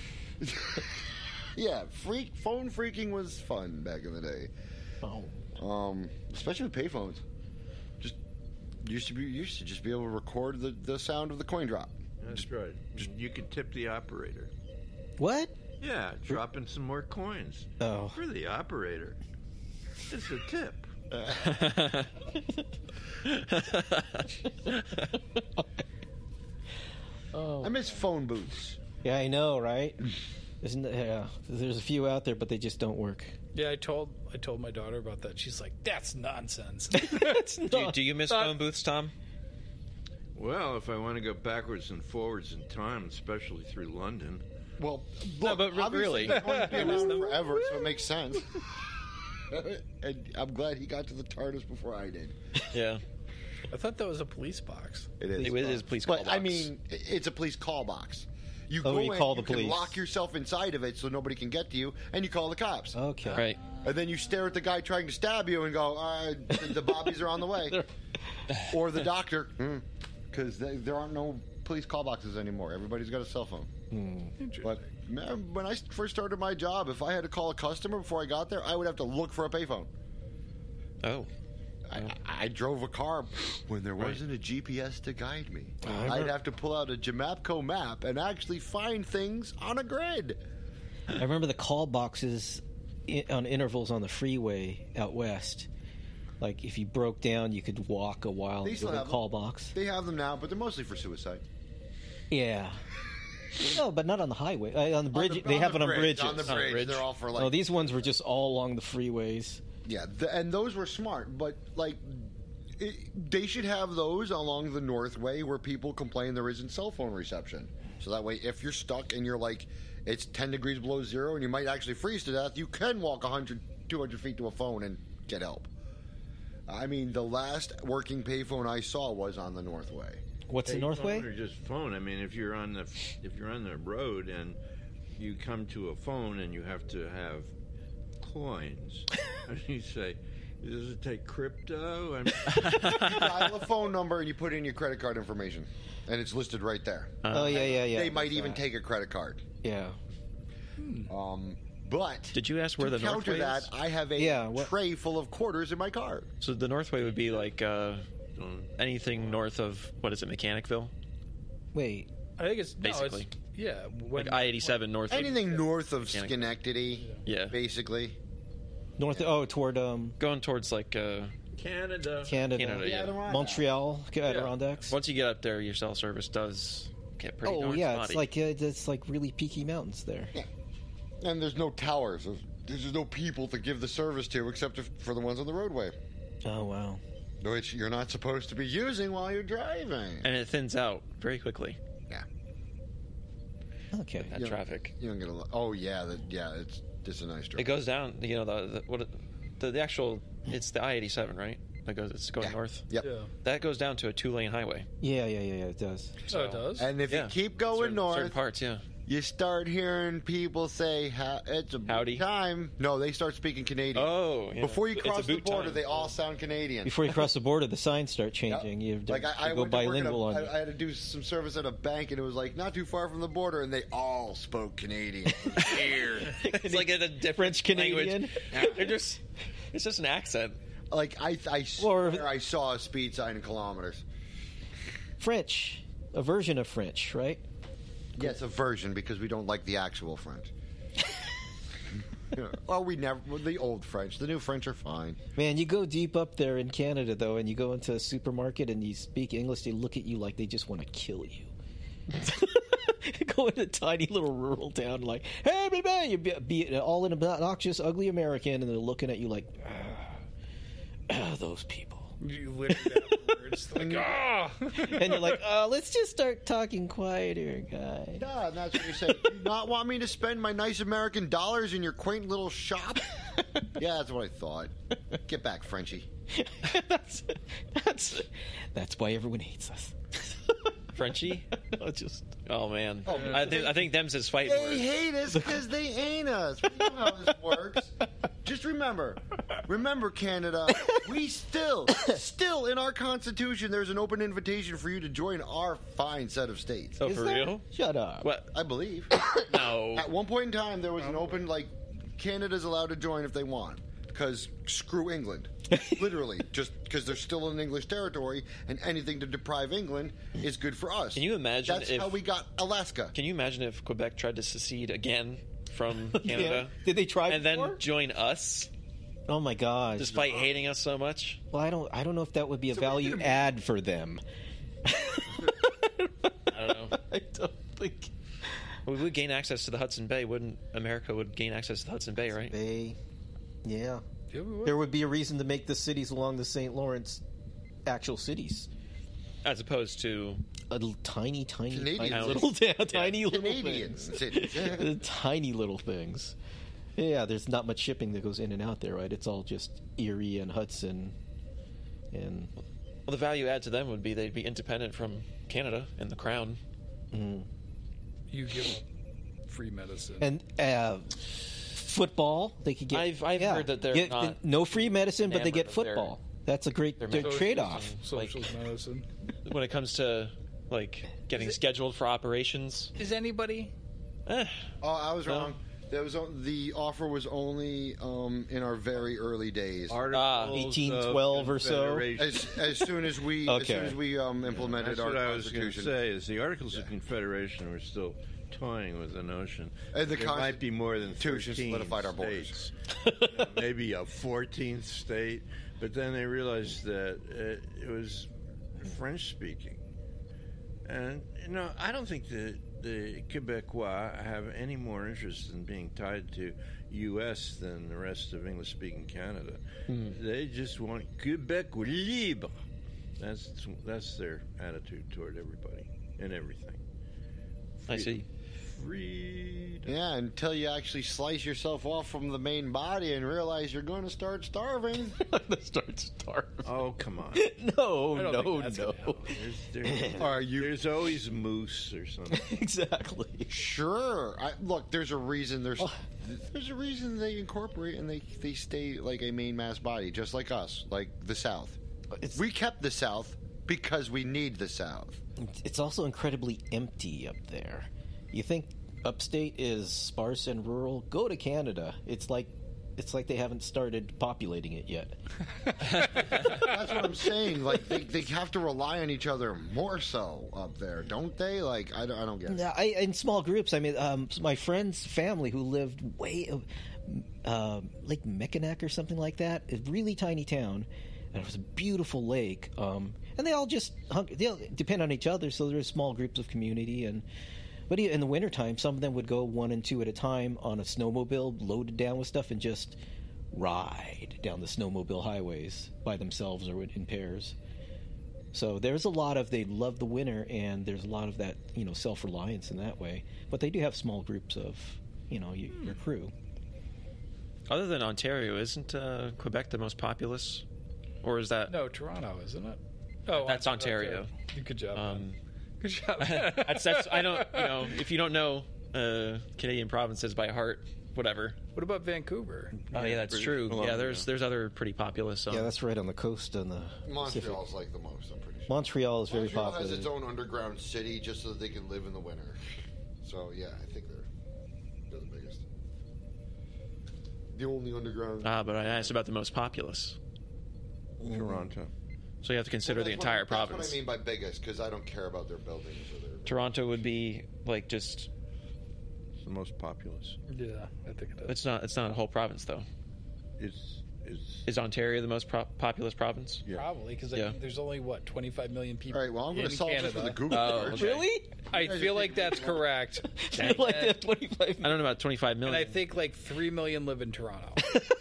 [SPEAKER 6] Yeah, freak phone freaking was fun back in the day.
[SPEAKER 7] Oh.
[SPEAKER 6] Um, especially with payphones. Just used to be used to just be able to record the, the sound of the coin drop.
[SPEAKER 10] That's right. Just, you could tip the operator.
[SPEAKER 7] What?
[SPEAKER 10] Yeah, drop in some more coins.
[SPEAKER 7] Oh.
[SPEAKER 10] For the operator. It's a tip.
[SPEAKER 7] Oh.
[SPEAKER 6] I miss phone booths.
[SPEAKER 7] Yeah, I know, right? Isn't it, yeah? There's a few out there, but they just don't work.
[SPEAKER 9] Yeah, I told I told my daughter about that. She's like, "That's nonsense."
[SPEAKER 7] That's
[SPEAKER 8] Do you, do you miss phone booths, Tom?
[SPEAKER 10] Well, if I want to go backwards and forwards in time, especially through London.
[SPEAKER 6] Well,
[SPEAKER 8] No,
[SPEAKER 6] look,
[SPEAKER 8] but re-
[SPEAKER 6] obviously
[SPEAKER 8] really.
[SPEAKER 6] they're going to be around forever, so it makes sense. And I'm glad he got to the TARDIS before I did.
[SPEAKER 8] Yeah.
[SPEAKER 9] I thought that was a police box.
[SPEAKER 6] It is.
[SPEAKER 8] It is police
[SPEAKER 6] But
[SPEAKER 8] call box.
[SPEAKER 6] I mean, it's a police call box. You
[SPEAKER 7] Oh,
[SPEAKER 6] go
[SPEAKER 7] you
[SPEAKER 6] in,
[SPEAKER 7] call the
[SPEAKER 6] you can
[SPEAKER 7] police.
[SPEAKER 6] lock yourself inside of it so nobody can get to you, and you call the cops.
[SPEAKER 7] Okay.
[SPEAKER 8] Right.
[SPEAKER 6] And then you stare at the guy trying to stab you and go, uh, the bobbies are on the way. Or the doctor, because there aren't no police call boxes anymore. Everybody's got a cell phone.
[SPEAKER 9] Interesting.
[SPEAKER 6] But man, when I first started my job, if I had to call a customer before I got there, I would have to look for a payphone.
[SPEAKER 8] Oh.
[SPEAKER 6] I, I drove a car when there wasn't a G P S to guide me. I'd have to pull out a Jamapco map and actually find things on a grid.
[SPEAKER 7] I remember the call boxes i- on intervals on the freeway out west. Like if you broke down, you could walk a while
[SPEAKER 6] They
[SPEAKER 7] and
[SPEAKER 6] still
[SPEAKER 7] go to
[SPEAKER 6] have
[SPEAKER 7] the call
[SPEAKER 6] them.
[SPEAKER 7] box.
[SPEAKER 6] They have them now, but they're mostly for suicide.
[SPEAKER 7] Yeah. No, but not on the highway. Uh, on the bridge,
[SPEAKER 6] On the-
[SPEAKER 7] they
[SPEAKER 6] on
[SPEAKER 7] have
[SPEAKER 6] the
[SPEAKER 7] it on
[SPEAKER 6] bridge,
[SPEAKER 7] bridges.
[SPEAKER 6] On the bridge,
[SPEAKER 8] bridge.
[SPEAKER 6] they're all for like.
[SPEAKER 7] Oh, these ones were just all along the freeways.
[SPEAKER 6] Yeah, the, and those were smart, but like. It, they should have those along the Northway where people complain there isn't cell phone reception. So that way, if you're stuck and you're like, it's ten degrees below zero and you might actually freeze to death, you can walk one hundred, two hundred feet to a phone and get help. I mean, the last working payphone I saw was on the Northway.
[SPEAKER 7] What's the
[SPEAKER 10] Pay
[SPEAKER 7] Northway?
[SPEAKER 10] phone or just phone? I mean, if you're on the if you're on the road and you come to a phone and you have to have coins, and you say, "Does it take crypto?" And
[SPEAKER 6] You dial a phone number and you put in your credit card information, and it's listed right there.
[SPEAKER 7] Oh yeah, yeah, yeah.
[SPEAKER 6] They might even take a credit card.
[SPEAKER 7] Yeah.
[SPEAKER 6] Um, but
[SPEAKER 8] Did you ask where
[SPEAKER 6] to
[SPEAKER 8] the
[SPEAKER 6] counter
[SPEAKER 8] Northway
[SPEAKER 6] that,
[SPEAKER 8] is?
[SPEAKER 6] I have a
[SPEAKER 7] Yeah, what-
[SPEAKER 6] tray full of quarters in my car.
[SPEAKER 8] So the Northway would be like uh, anything north of, what is it, Mechanicville?
[SPEAKER 7] Wait.
[SPEAKER 9] I think it's no,
[SPEAKER 8] Basically.
[SPEAKER 9] it's, yeah. When,
[SPEAKER 8] Like I eighty-seven north.
[SPEAKER 6] Anything north of
[SPEAKER 8] Mechanic-
[SPEAKER 6] Schenectady,
[SPEAKER 8] Yeah.
[SPEAKER 6] basically.
[SPEAKER 7] North. Oh, toward um,
[SPEAKER 8] Going towards like uh,
[SPEAKER 10] Canada.
[SPEAKER 7] Canada,
[SPEAKER 8] Canada, yeah.
[SPEAKER 7] Montreal, Adirondacks.
[SPEAKER 8] Once you get up there, your cell service does get pretty
[SPEAKER 7] Oh
[SPEAKER 8] darn
[SPEAKER 7] yeah,
[SPEAKER 8] spotty.
[SPEAKER 7] it's like uh, it's like really peaky mountains there.
[SPEAKER 6] Yeah. And there's no towers. There's, there's no people to give the service to except if, for the ones on the roadway,
[SPEAKER 7] Oh wow.
[SPEAKER 6] which you're not supposed to be using while you're driving.
[SPEAKER 8] and it thins out very quickly.
[SPEAKER 6] Yeah.
[SPEAKER 7] Okay.
[SPEAKER 8] That
[SPEAKER 6] Yeah.
[SPEAKER 8] traffic.
[SPEAKER 6] You don't get a lot. Oh, yeah. The, yeah, it's just a nice drive.
[SPEAKER 8] It goes down. You know the, the what the, the actual. It's the I eighty-seven, right? That goes. It's going
[SPEAKER 6] Yeah.
[SPEAKER 8] north.
[SPEAKER 6] Yep.
[SPEAKER 9] Yeah.
[SPEAKER 8] That goes down to a two-lane highway.
[SPEAKER 7] Yeah, yeah, yeah, yeah. It does.
[SPEAKER 9] Oh, it does.
[SPEAKER 6] And if
[SPEAKER 8] Yeah.
[SPEAKER 6] you keep going
[SPEAKER 8] certain,
[SPEAKER 6] north,
[SPEAKER 8] certain parts, yeah.
[SPEAKER 6] you start hearing people say, ha- it's a
[SPEAKER 8] Howdy.
[SPEAKER 6] time. No, they start speaking Canadian.
[SPEAKER 8] Oh, yeah.
[SPEAKER 6] Before you
[SPEAKER 8] It's a
[SPEAKER 6] cross the
[SPEAKER 8] boot
[SPEAKER 6] border,
[SPEAKER 8] time.
[SPEAKER 6] they all sound Canadian.
[SPEAKER 7] Before you cross the border, the signs start changing.
[SPEAKER 6] Yep.
[SPEAKER 7] You have to,
[SPEAKER 6] Like I, I
[SPEAKER 7] to go
[SPEAKER 6] went to work at
[SPEAKER 7] bilingual
[SPEAKER 6] a,
[SPEAKER 7] on you.
[SPEAKER 6] I, I had to do some service at a bank, and it was like not too far from the border, and they all spoke Canadian. It was weird.
[SPEAKER 8] It's like a different
[SPEAKER 7] French Canadian.
[SPEAKER 8] language. They're just, it's just an accent.
[SPEAKER 6] Like I, I
[SPEAKER 7] Or-
[SPEAKER 6] swear I saw a speed sign in kilometers.
[SPEAKER 7] French, a version of French, right?
[SPEAKER 6] Yes, a version because we don't like the actual French. Well, we never the old French. The new French are fine.
[SPEAKER 7] Man, you go deep up there in Canada, though, and you go into a supermarket and you speak English, they look at you like they just want to kill you. Go in a tiny little rural town like, hey, baby, you be, be all in obnoxious, ugly American, and they're looking at you like, ah, ah, those people.
[SPEAKER 9] You literally have words like, ah!
[SPEAKER 7] And you're like, oh, let's just start talking quieter, guys.
[SPEAKER 6] Yeah, and that's what you say. Do you not want me to spend my nice American dollars in your quaint little shop? Yeah, that's what I thought. Get back, Frenchie.
[SPEAKER 7] that's, that's, that's why everyone hates us.
[SPEAKER 8] Frenchie?
[SPEAKER 7] No, just
[SPEAKER 8] Oh, man.
[SPEAKER 6] Oh,
[SPEAKER 8] I, think, I think them's his fighting
[SPEAKER 6] They
[SPEAKER 8] words.
[SPEAKER 6] hate us because they ain't us. We know how this works. Just remember, remember, Canada, we still, still in our Constitution, there's an open invitation for you to join our fine set of states.
[SPEAKER 8] Oh,
[SPEAKER 7] Is
[SPEAKER 8] for
[SPEAKER 7] there?
[SPEAKER 8] real?
[SPEAKER 7] Shut up.
[SPEAKER 8] What?
[SPEAKER 6] I believe.
[SPEAKER 8] No.
[SPEAKER 6] At one point in time, there was an open, like, Canada's allowed to join if they want. Because screw England. Literally. Just because they're still in English territory, and anything to deprive England is good for us.
[SPEAKER 8] Can you imagine
[SPEAKER 6] That's
[SPEAKER 8] if-
[SPEAKER 6] how we got Alaska.
[SPEAKER 8] Can you imagine if Quebec tried to secede again from Canada?
[SPEAKER 7] Yeah. Did they try
[SPEAKER 8] And
[SPEAKER 7] before?
[SPEAKER 8] then join us,
[SPEAKER 7] Oh my gosh.
[SPEAKER 8] despite hating us so much?
[SPEAKER 7] Well, I don't. I don't know if that would be a
[SPEAKER 6] So
[SPEAKER 7] value
[SPEAKER 6] wait a
[SPEAKER 7] add for them.
[SPEAKER 8] I don't know.
[SPEAKER 7] I don't think.
[SPEAKER 8] We would gain access to the Hudson Bay. Wouldn't America would gain access to the Hudson Bay, right?
[SPEAKER 7] They, yeah.
[SPEAKER 9] Yeah, we would.
[SPEAKER 7] There would be a reason to make the cities along the Saint Lawrence actual cities.
[SPEAKER 8] As opposed to
[SPEAKER 7] A little tiny, tiny,
[SPEAKER 6] Canadian
[SPEAKER 7] tiny
[SPEAKER 8] cities.
[SPEAKER 7] little, yeah, tiny little
[SPEAKER 6] Canadian
[SPEAKER 7] things.
[SPEAKER 6] cities.
[SPEAKER 7] The tiny little things. Yeah, there's not much shipping that goes in and out there, right? It's all just Erie and Hudson, and
[SPEAKER 8] well, the value add to them would be they'd be independent from Canada and the Crown.
[SPEAKER 7] mm,
[SPEAKER 9] You give up free medicine.
[SPEAKER 7] and uh, football. They could get.
[SPEAKER 8] I've- I've
[SPEAKER 7] yeah,
[SPEAKER 8] heard that they're
[SPEAKER 7] get-
[SPEAKER 8] not
[SPEAKER 7] no free medicine, but they
[SPEAKER 8] enamored
[SPEAKER 7] get
[SPEAKER 8] of
[SPEAKER 7] football. That's a great
[SPEAKER 8] their
[SPEAKER 7] their
[SPEAKER 8] medicine.
[SPEAKER 7] trade-off.
[SPEAKER 9] Social medicine.
[SPEAKER 8] When it comes to like getting
[SPEAKER 9] Is it-
[SPEAKER 8] scheduled for operations,
[SPEAKER 9] Is anybody?
[SPEAKER 8] eh,
[SPEAKER 6] Oh, I was
[SPEAKER 8] No.
[SPEAKER 6] wrong. That was on, the offer was only um, in our very early days.
[SPEAKER 10] Articles
[SPEAKER 7] eighteen
[SPEAKER 10] of
[SPEAKER 7] twelve or so.
[SPEAKER 10] Confederation.
[SPEAKER 6] As, as soon as we, as
[SPEAKER 7] Okay.
[SPEAKER 6] soon as we um, implemented
[SPEAKER 10] That's
[SPEAKER 6] our
[SPEAKER 10] what I was going to
[SPEAKER 6] constitution,
[SPEAKER 10] say. Is the Articles of Confederation were still toying with the notion
[SPEAKER 6] And the
[SPEAKER 10] there
[SPEAKER 6] Consti-
[SPEAKER 10] might be more than
[SPEAKER 6] Constitution
[SPEAKER 10] thirteen
[SPEAKER 6] solidified our borders.
[SPEAKER 10] states, You know, maybe a fourteenth state. But then they realized that it, it was French speaking, and you know I don't think that the Quebecois have any more interest in being tied to U S than the rest of English-speaking Canada. They just want Quebec libre. That's that's their attitude toward everybody and everything.
[SPEAKER 8] I see.
[SPEAKER 10] Freedom.
[SPEAKER 6] yeah, until you actually slice yourself off from the main body and realize you're going to start starving.
[SPEAKER 7] Start starving.
[SPEAKER 10] Oh, come on.
[SPEAKER 7] No,
[SPEAKER 9] I don't
[SPEAKER 7] no,
[SPEAKER 9] think that's
[SPEAKER 7] no.
[SPEAKER 9] gonna happen.
[SPEAKER 10] There's, there's,
[SPEAKER 6] Are you
[SPEAKER 10] there's always moose or something.
[SPEAKER 7] Exactly.
[SPEAKER 6] sure? I, look, there's a reason. There's there's a reason they incorporate and they they stay like a main mass body, just like us, like the South.
[SPEAKER 7] It's,
[SPEAKER 6] We kept the South because we need the South.
[SPEAKER 7] it's also incredibly empty up there. You think upstate is sparse and rural? Go to Canada. It's like it's like they haven't started populating it yet.
[SPEAKER 6] That's what I'm saying. Like they, they have to rely on each other more so up there, don't they? Like I don't, I don't get it.
[SPEAKER 7] Yeah, I, in small groups. I mean, um, my friend's family who lived way, uh, Lake Mekinac or something like that. A really tiny town, and it was a beautiful lake. Um, and they all just hung, they all depend on each other, so there's small groups of community. And but in the wintertime, some of them would go one and two at a time on a snowmobile, loaded down with stuff, and just ride down the snowmobile highways by themselves or in pairs. So there's a lot of they love the winter, and there's a lot of that you know self reliance in that way. But they do have small groups of you know you, your crew.
[SPEAKER 8] Other than Ontario, isn't uh, Quebec the most populous, or is that
[SPEAKER 9] No, Toronto, isn't it? Oh,
[SPEAKER 8] That's Ontario.
[SPEAKER 9] Good job.
[SPEAKER 8] Um,
[SPEAKER 9] Good job.
[SPEAKER 8] that's, that's I don't you know if you don't know uh, Canadian provinces by heart. Whatever.
[SPEAKER 9] What about Vancouver?
[SPEAKER 8] Oh yeah, that's
[SPEAKER 10] British
[SPEAKER 8] true.
[SPEAKER 10] Columbia.
[SPEAKER 8] Yeah, there's there's other pretty populous. Um,
[SPEAKER 7] Yeah, that's right on the coast on the
[SPEAKER 6] Montreal's like the most, I'm pretty sure.
[SPEAKER 7] Montreal is very
[SPEAKER 6] Montreal
[SPEAKER 7] popular.
[SPEAKER 6] has its own underground city just so that they can live in the winter. So, yeah, I think they're, they're the biggest. The only underground...
[SPEAKER 8] Ah, but I asked about the most populous.
[SPEAKER 10] Toronto.
[SPEAKER 8] So you have to consider
[SPEAKER 6] Well,
[SPEAKER 8] the
[SPEAKER 6] that's
[SPEAKER 8] entire
[SPEAKER 6] what,
[SPEAKER 8] province.
[SPEAKER 6] That's what I mean by biggest, because I don't care about their buildings or their...
[SPEAKER 8] Toronto would be like just.
[SPEAKER 10] It's the most populous.
[SPEAKER 9] Yeah, I think it is.
[SPEAKER 8] It's not. It's not a whole province though.
[SPEAKER 10] It's it's
[SPEAKER 8] Is Ontario the most pro- populous province?
[SPEAKER 10] yeah.
[SPEAKER 9] Probably, because
[SPEAKER 8] Yeah.
[SPEAKER 9] there's only, what, twenty-five million people
[SPEAKER 6] All right, well, I'm going
[SPEAKER 9] in
[SPEAKER 6] to solve
[SPEAKER 9] Canada.
[SPEAKER 6] this with a Google
[SPEAKER 8] Oh,
[SPEAKER 6] search.
[SPEAKER 8] okay.
[SPEAKER 7] Really?
[SPEAKER 9] I feel like that's correct.
[SPEAKER 7] I like that twenty-five.
[SPEAKER 8] I don't know about twenty-five
[SPEAKER 9] And
[SPEAKER 8] million.
[SPEAKER 9] I think like three million live in Toronto.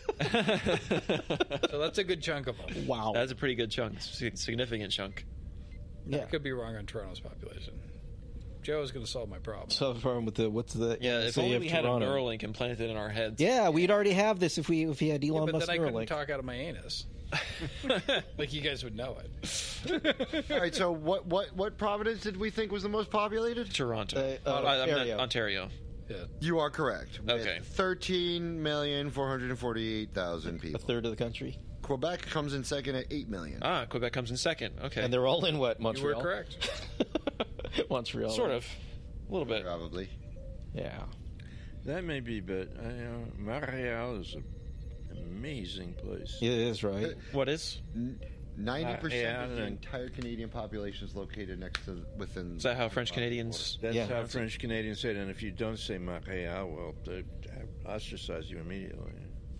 [SPEAKER 9] So that's a good chunk of them.
[SPEAKER 7] Wow.
[SPEAKER 8] That's a pretty good chunk, sig- significant chunk.
[SPEAKER 7] Yeah.
[SPEAKER 9] I could be wrong on Toronto's population. Joe is going to solve my problem.
[SPEAKER 7] So the problem with the what's the
[SPEAKER 8] Yeah, if
[SPEAKER 7] city
[SPEAKER 8] only
[SPEAKER 7] of
[SPEAKER 8] we had a
[SPEAKER 7] Toronto?
[SPEAKER 8] Neuralink implanted in our heads.
[SPEAKER 7] Yeah, we'd already have this if we if we had
[SPEAKER 9] Yeah,
[SPEAKER 7] Elon
[SPEAKER 9] but
[SPEAKER 7] Musk
[SPEAKER 9] then I couldn't
[SPEAKER 7] Neuralink.
[SPEAKER 9] talk out of my anus. Like you guys would know it.
[SPEAKER 6] All right, so what, what, what province did we think was the most populated?
[SPEAKER 8] Toronto.
[SPEAKER 7] Uh, uh,
[SPEAKER 8] I- I meant
[SPEAKER 7] Ontario.
[SPEAKER 8] Ontario.
[SPEAKER 9] Yeah.
[SPEAKER 6] You are correct. with
[SPEAKER 8] Okay.
[SPEAKER 6] thirteen million four hundred forty-eight thousand
[SPEAKER 7] A
[SPEAKER 6] people.
[SPEAKER 7] third of the country,
[SPEAKER 6] Quebec comes in second at eight million.
[SPEAKER 8] Ah, Quebec comes in second. Okay.
[SPEAKER 7] and they're all in what
[SPEAKER 9] You
[SPEAKER 7] Montreal?
[SPEAKER 9] were correct.
[SPEAKER 7] Montreal,
[SPEAKER 8] Sort of. A little bit.
[SPEAKER 6] Probably.
[SPEAKER 7] Yeah.
[SPEAKER 10] That may be, but uh, you know, Montreal is an amazing place.
[SPEAKER 7] It is right.
[SPEAKER 8] What is?
[SPEAKER 6] Ninety
[SPEAKER 10] Uh,
[SPEAKER 6] percent
[SPEAKER 10] yeah,
[SPEAKER 6] of the
[SPEAKER 10] and-
[SPEAKER 6] entire Canadian population is located next to within.
[SPEAKER 8] Is that how French Canadians?
[SPEAKER 10] That's
[SPEAKER 7] Yeah.
[SPEAKER 10] how French Canadians say it. And if you don't say Montreal, well, they ostracize you immediately.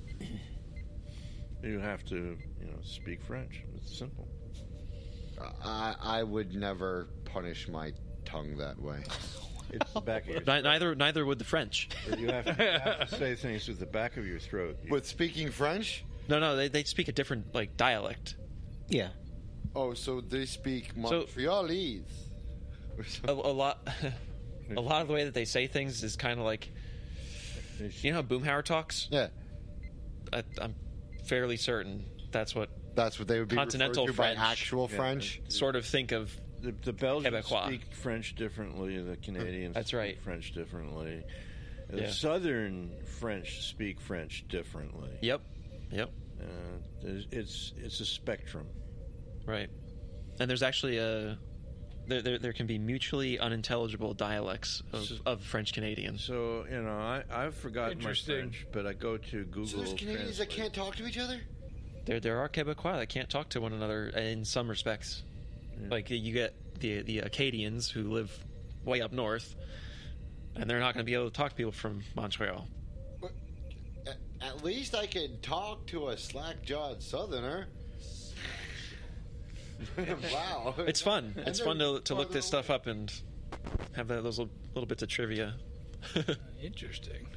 [SPEAKER 10] You have to, you know, speak French. It's simple.
[SPEAKER 6] I I would never punish my tongue that way.
[SPEAKER 10] It's the back of your
[SPEAKER 8] Ni- neither neither would the French.
[SPEAKER 10] throat. You have to, you have to say things with the back of your throat. You-
[SPEAKER 6] With speaking French?
[SPEAKER 8] No, no, they they speak a different like dialect.
[SPEAKER 7] Yeah.
[SPEAKER 6] Oh, so they speak Montrealese.
[SPEAKER 8] A, a lot, a lot of the way that they say things is kind of like, you know how Boomhauer talks.
[SPEAKER 6] Yeah,
[SPEAKER 8] I, I'm fairly certain that's what
[SPEAKER 6] that's what they would be
[SPEAKER 8] Continental
[SPEAKER 6] referred to by
[SPEAKER 8] French.
[SPEAKER 6] actual
[SPEAKER 10] Yeah.
[SPEAKER 6] French.
[SPEAKER 8] sort of think of.
[SPEAKER 10] The, the Belgians
[SPEAKER 8] Quebecois.
[SPEAKER 10] speak French differently. The Canadians
[SPEAKER 8] That's
[SPEAKER 10] speak
[SPEAKER 8] right.
[SPEAKER 10] French differently. The
[SPEAKER 8] Yeah.
[SPEAKER 10] Southern French speak French differently.
[SPEAKER 8] Yep, yep,
[SPEAKER 10] Uh, there's- it's it's a spectrum.
[SPEAKER 8] right. And there's actually a there there, there can be mutually unintelligible dialects of, of French Canadians.
[SPEAKER 10] So you know, I I've forgotten my
[SPEAKER 9] Interesting.
[SPEAKER 10] French, but I go to Google.
[SPEAKER 6] So there's Canadians that
[SPEAKER 10] Translate.
[SPEAKER 6] can't talk to each other?
[SPEAKER 8] There there are Quebecois that can't talk to one another in some respects. Like you get the the Acadians who live way up north, and they're not going to be able to talk to people from Montreal.
[SPEAKER 6] But at, at least I could talk to a slack-jawed Southerner. Wow,
[SPEAKER 8] It's fun.
[SPEAKER 6] And
[SPEAKER 8] It's
[SPEAKER 6] they're
[SPEAKER 8] fun to to look this
[SPEAKER 6] farther
[SPEAKER 8] stuff up and have that, those little, little bits of trivia.
[SPEAKER 9] Interesting.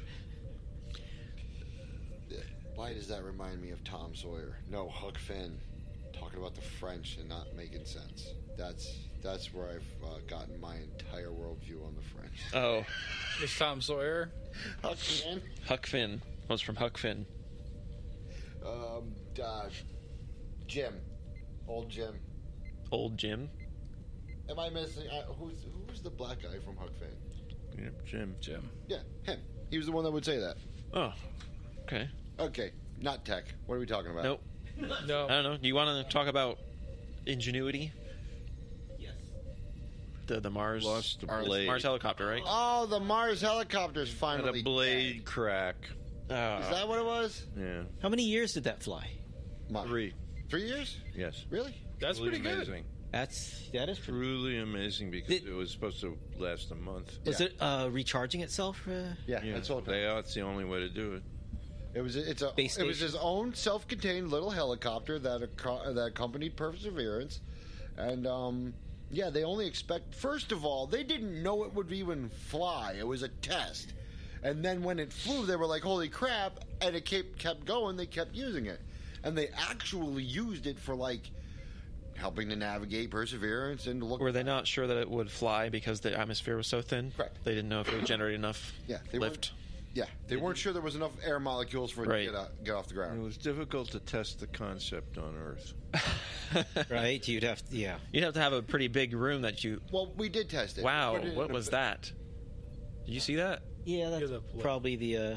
[SPEAKER 6] Why does that remind me of Tom Sawyer? No, Huck Finn talking about the French and not making sense. That's that's where I've uh, gotten my entire worldview on the French.
[SPEAKER 8] Oh,
[SPEAKER 9] It's Tom Sawyer.
[SPEAKER 6] Huck Finn,
[SPEAKER 8] Huck Finn. That was from Huck Finn.
[SPEAKER 6] um, uh, Jim, old Jim.
[SPEAKER 8] Old Jim.
[SPEAKER 6] Am I missing? Uh, who's who's the black guy from Huck Finn?
[SPEAKER 10] Yep, Jim.
[SPEAKER 9] Jim.
[SPEAKER 6] Yeah, him. He was the one that would say that.
[SPEAKER 8] Oh, okay.
[SPEAKER 6] Okay, not tech. What are we talking about?
[SPEAKER 8] Nope.
[SPEAKER 9] No.
[SPEAKER 8] I don't know. Do you want to talk about Ingenuity?
[SPEAKER 11] Yes.
[SPEAKER 8] The the Mars
[SPEAKER 10] Lost the
[SPEAKER 8] Mars-
[SPEAKER 10] blade.
[SPEAKER 8] Mars helicopter, right?
[SPEAKER 6] Oh, the Mars helicopter's
[SPEAKER 10] And
[SPEAKER 6] finally
[SPEAKER 10] a blade crack.
[SPEAKER 8] Uh,
[SPEAKER 6] Is that what it was?
[SPEAKER 10] Yeah,
[SPEAKER 7] How many years did that fly?
[SPEAKER 6] Ma-
[SPEAKER 10] three.
[SPEAKER 6] Three years?
[SPEAKER 10] Yes,
[SPEAKER 6] Really?
[SPEAKER 9] That's
[SPEAKER 10] Truly
[SPEAKER 9] pretty good.
[SPEAKER 10] amazing.
[SPEAKER 7] That's that is pretty.
[SPEAKER 10] Truly amazing because
[SPEAKER 7] Did-
[SPEAKER 10] it was supposed to last a month.
[SPEAKER 7] Was
[SPEAKER 6] Yeah.
[SPEAKER 7] it uh, recharging itself? Uh,
[SPEAKER 6] Yeah,
[SPEAKER 10] Yeah,
[SPEAKER 6] that's all.
[SPEAKER 10] they are. It's the only way to do it.
[SPEAKER 6] It was it's a
[SPEAKER 7] Space
[SPEAKER 6] it was
[SPEAKER 7] station.
[SPEAKER 6] his own self-contained little helicopter that acco- that accompanied Perseverance, and um, yeah, they only expect. First of all, they didn't know it would even fly. It was a test, and then when it flew, they were like, "Holy crap!" And it kept kept going. They kept using it, and they actually used it for like helping to navigate Perseverance and look.
[SPEAKER 8] Were they not sure that it would fly because the atmosphere was so thin?
[SPEAKER 6] Correct.
[SPEAKER 8] They didn't know if it would generate enough
[SPEAKER 6] Yeah, they
[SPEAKER 8] lift.
[SPEAKER 6] weren't. Yeah, they weren't sure there was enough air molecules for it
[SPEAKER 8] Right.
[SPEAKER 6] to get, out, get off the
[SPEAKER 10] It
[SPEAKER 6] ground.
[SPEAKER 10] was difficult to test the concept on Earth.
[SPEAKER 7] right? You'd have to, yeah.
[SPEAKER 8] You'd have to have a pretty big room that you.
[SPEAKER 6] Well, we did test it.
[SPEAKER 8] Wow,
[SPEAKER 6] We put it in
[SPEAKER 8] what
[SPEAKER 6] a-
[SPEAKER 8] was that? Did you see that?
[SPEAKER 7] Yeah, that's
[SPEAKER 9] the-
[SPEAKER 7] probably the uh,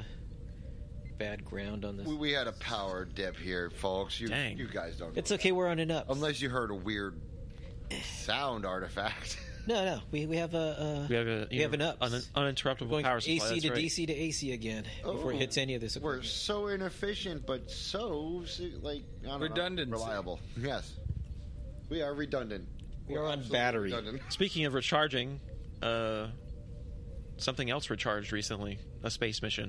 [SPEAKER 7] bad ground on this.
[SPEAKER 6] We, we had a power dip here, folks. You,
[SPEAKER 8] Dang.
[SPEAKER 6] you guys don't know
[SPEAKER 7] It's okay, we're on and up.
[SPEAKER 6] Unless you heard a weird sound artifact.
[SPEAKER 7] No, no, we we have a uh,
[SPEAKER 8] We have a
[SPEAKER 7] we have an up.
[SPEAKER 8] un- uninterruptible
[SPEAKER 7] Going
[SPEAKER 8] power
[SPEAKER 7] from
[SPEAKER 8] supply.
[SPEAKER 7] A C
[SPEAKER 8] that's
[SPEAKER 7] to
[SPEAKER 8] right.
[SPEAKER 7] D C to A C again before it
[SPEAKER 6] Oh.
[SPEAKER 7] hits any of this
[SPEAKER 6] We're
[SPEAKER 7] equipment.
[SPEAKER 6] so inefficient, but so like I don't know,
[SPEAKER 9] Redundancy.
[SPEAKER 6] reliable. Yes, we are redundant.
[SPEAKER 7] We
[SPEAKER 6] We're
[SPEAKER 7] are on
[SPEAKER 6] absolutely
[SPEAKER 7] battery.
[SPEAKER 6] redundant.
[SPEAKER 8] Speaking of recharging, uh, something else recharged recently. A space mission.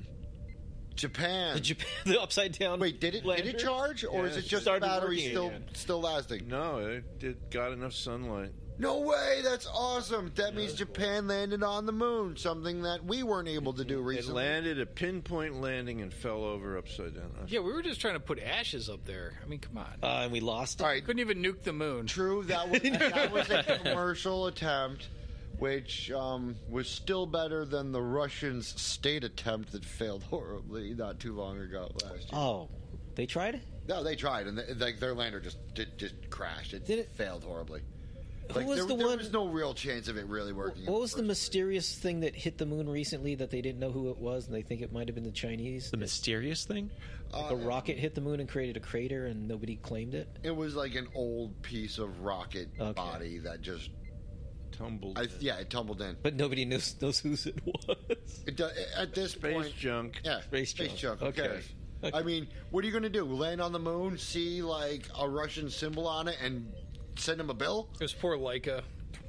[SPEAKER 6] Japan.
[SPEAKER 7] The Japan, the upside down.
[SPEAKER 6] Wait, did it did
[SPEAKER 7] lander?
[SPEAKER 6] it charge, or
[SPEAKER 10] Yeah,
[SPEAKER 6] is it
[SPEAKER 10] it
[SPEAKER 6] just
[SPEAKER 7] started
[SPEAKER 6] battery
[SPEAKER 7] working
[SPEAKER 6] still
[SPEAKER 7] again.
[SPEAKER 6] still lasting?
[SPEAKER 10] No, it, it got enough sunlight.
[SPEAKER 6] No way! That's awesome. That means Japan landed on the moon, something that we weren't able to do
[SPEAKER 10] It
[SPEAKER 6] recently.
[SPEAKER 10] landed a pinpoint landing and fell over upside down.
[SPEAKER 9] Yeah, we were just trying to put ashes up there. I mean, come on.
[SPEAKER 7] Uh, and we lost it.
[SPEAKER 6] All right,
[SPEAKER 9] Couldn't even nuke the moon.
[SPEAKER 6] true. That was that was a commercial attempt, which um, was still better than the Russians' state attempt that failed horribly not too long ago last year.
[SPEAKER 7] Oh, they tried?
[SPEAKER 6] No, they tried, and they, like their lander just did, just crashed. It,
[SPEAKER 7] Did it?
[SPEAKER 6] failed horribly.
[SPEAKER 7] Who
[SPEAKER 6] Like,
[SPEAKER 7] was
[SPEAKER 6] there,
[SPEAKER 7] the
[SPEAKER 6] there
[SPEAKER 7] one-
[SPEAKER 6] was no real chance of it really working. in
[SPEAKER 7] What was the
[SPEAKER 6] first
[SPEAKER 7] mysterious thing that hit the moon recently that they didn't know who it was and they think it might have been the Chinese?
[SPEAKER 8] The mysterious thing?
[SPEAKER 7] Like a rocket hit the moon and created a crater and nobody claimed it?
[SPEAKER 6] It was like an old piece of rocket
[SPEAKER 7] Okay.
[SPEAKER 6] body that just
[SPEAKER 10] Tumbled.
[SPEAKER 6] I, yeah, it tumbled in.
[SPEAKER 7] But nobody knows knows whose it was.
[SPEAKER 6] It do, at this
[SPEAKER 10] Space
[SPEAKER 6] point,
[SPEAKER 10] junk.
[SPEAKER 6] yeah,
[SPEAKER 7] Space
[SPEAKER 6] space
[SPEAKER 7] junk.
[SPEAKER 6] junk. Who
[SPEAKER 7] Okay.
[SPEAKER 6] cares?
[SPEAKER 7] Okay.
[SPEAKER 6] I mean, what are you going to do? Land on the moon, see like a Russian symbol on it, and send him a bill?
[SPEAKER 9] It was poor Leica.